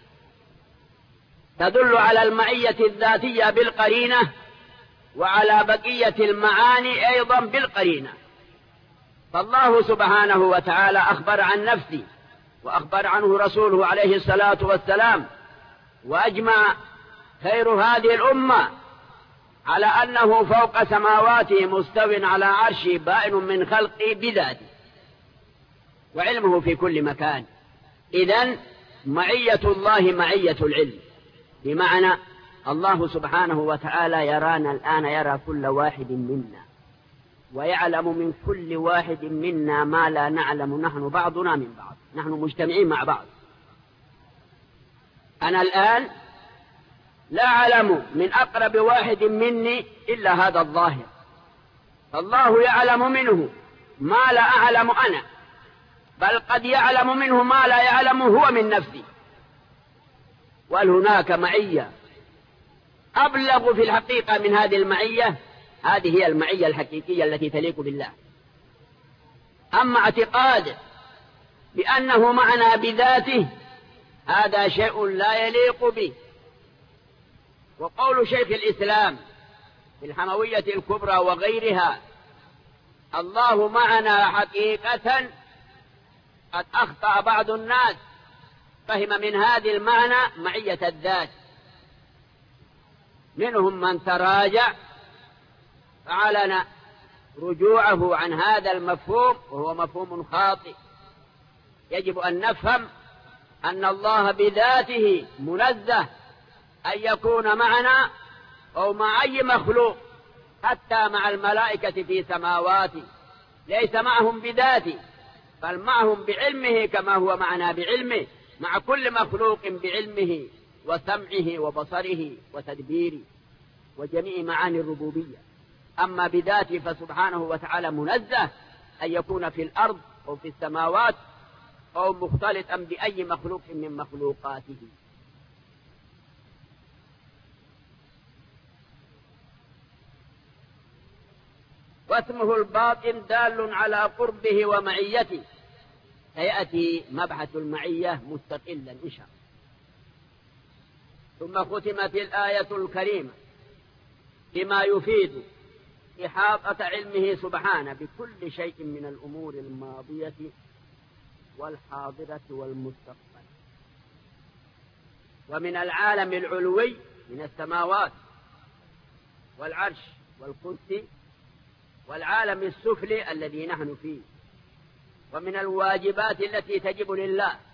تدل على المعية الذاتية بالقرينة، وعلى بقية المعاني أيضا بالقرينة. فالله سبحانه وتعالى أخبر عن نفسه وأخبر عنه رسوله عليه الصلاة والسلام، وأجمع خير هذه الأمة على أنه فوق سماواته مستو على عرشه بائن من خلقه بذاته، وعلمه في كل مكان. إذن معية الله معية العلم، بمعنى الله سبحانه وتعالى يرانا الآن، يرى كل واحد منا، ويعلم من كل واحد منا ما لا نعلم نحن بعضنا من بعض، نحن مجتمعين مع بعض. أنا الآن لا أعلم من أقرب واحد مني إلا هذا الظاهر، فالله يعلم منه ما لا أعلم أنا، بل قد يعلم منه ما لا يعلم هو من نفسي. وهل هناك معية أبلغ في الحقيقة من هذه المعية؟ هذه هي المعية الحقيقية التي تليق بالله. أما اعتقاد بأنه معنا بذاته هذا شيء لا يليق به. وقول شيخ الإسلام في الحموية الكبرى وغيرها الله معنا حقيقة، قد أخطأ بعض الناس، فهم من هذه المعنى معية الذات، منهم من تراجع فعلن رجوعه عن هذا المفهوم، وهو مفهوم خاطئ. يجب أن نفهم أن الله بذاته منزه أن يكون معنا أو مع أي مخلوق، حتى مع الملائكة في سماواته ليس معهم بذاته، بل معهم بعلمه كما هو معنا بعلمه، مع كل مخلوق بعلمه وسمعه وبصره وتدبيره وجميع معاني الربوبية. أما بذاته فسبحانه وتعالى منزه أن يكون في الأرض أو في السماوات أو مختلطا بأي مخلوق من مخلوقاته. واسمه الباطن دال على قربه ومعيته. سيأتي مبحث المعية مستقلا إن شاء الله. ثم ختمت الآية الكريمة بما يفيد إحاطة علمه سبحانه بكل شيء من الأمور الماضية والحاضرة والمستقبل، ومن العالم العلوي من السماوات والعرش والكرسي، والعالم السفلي الذي نحن فيه، ومن الواجبات التي تجب لله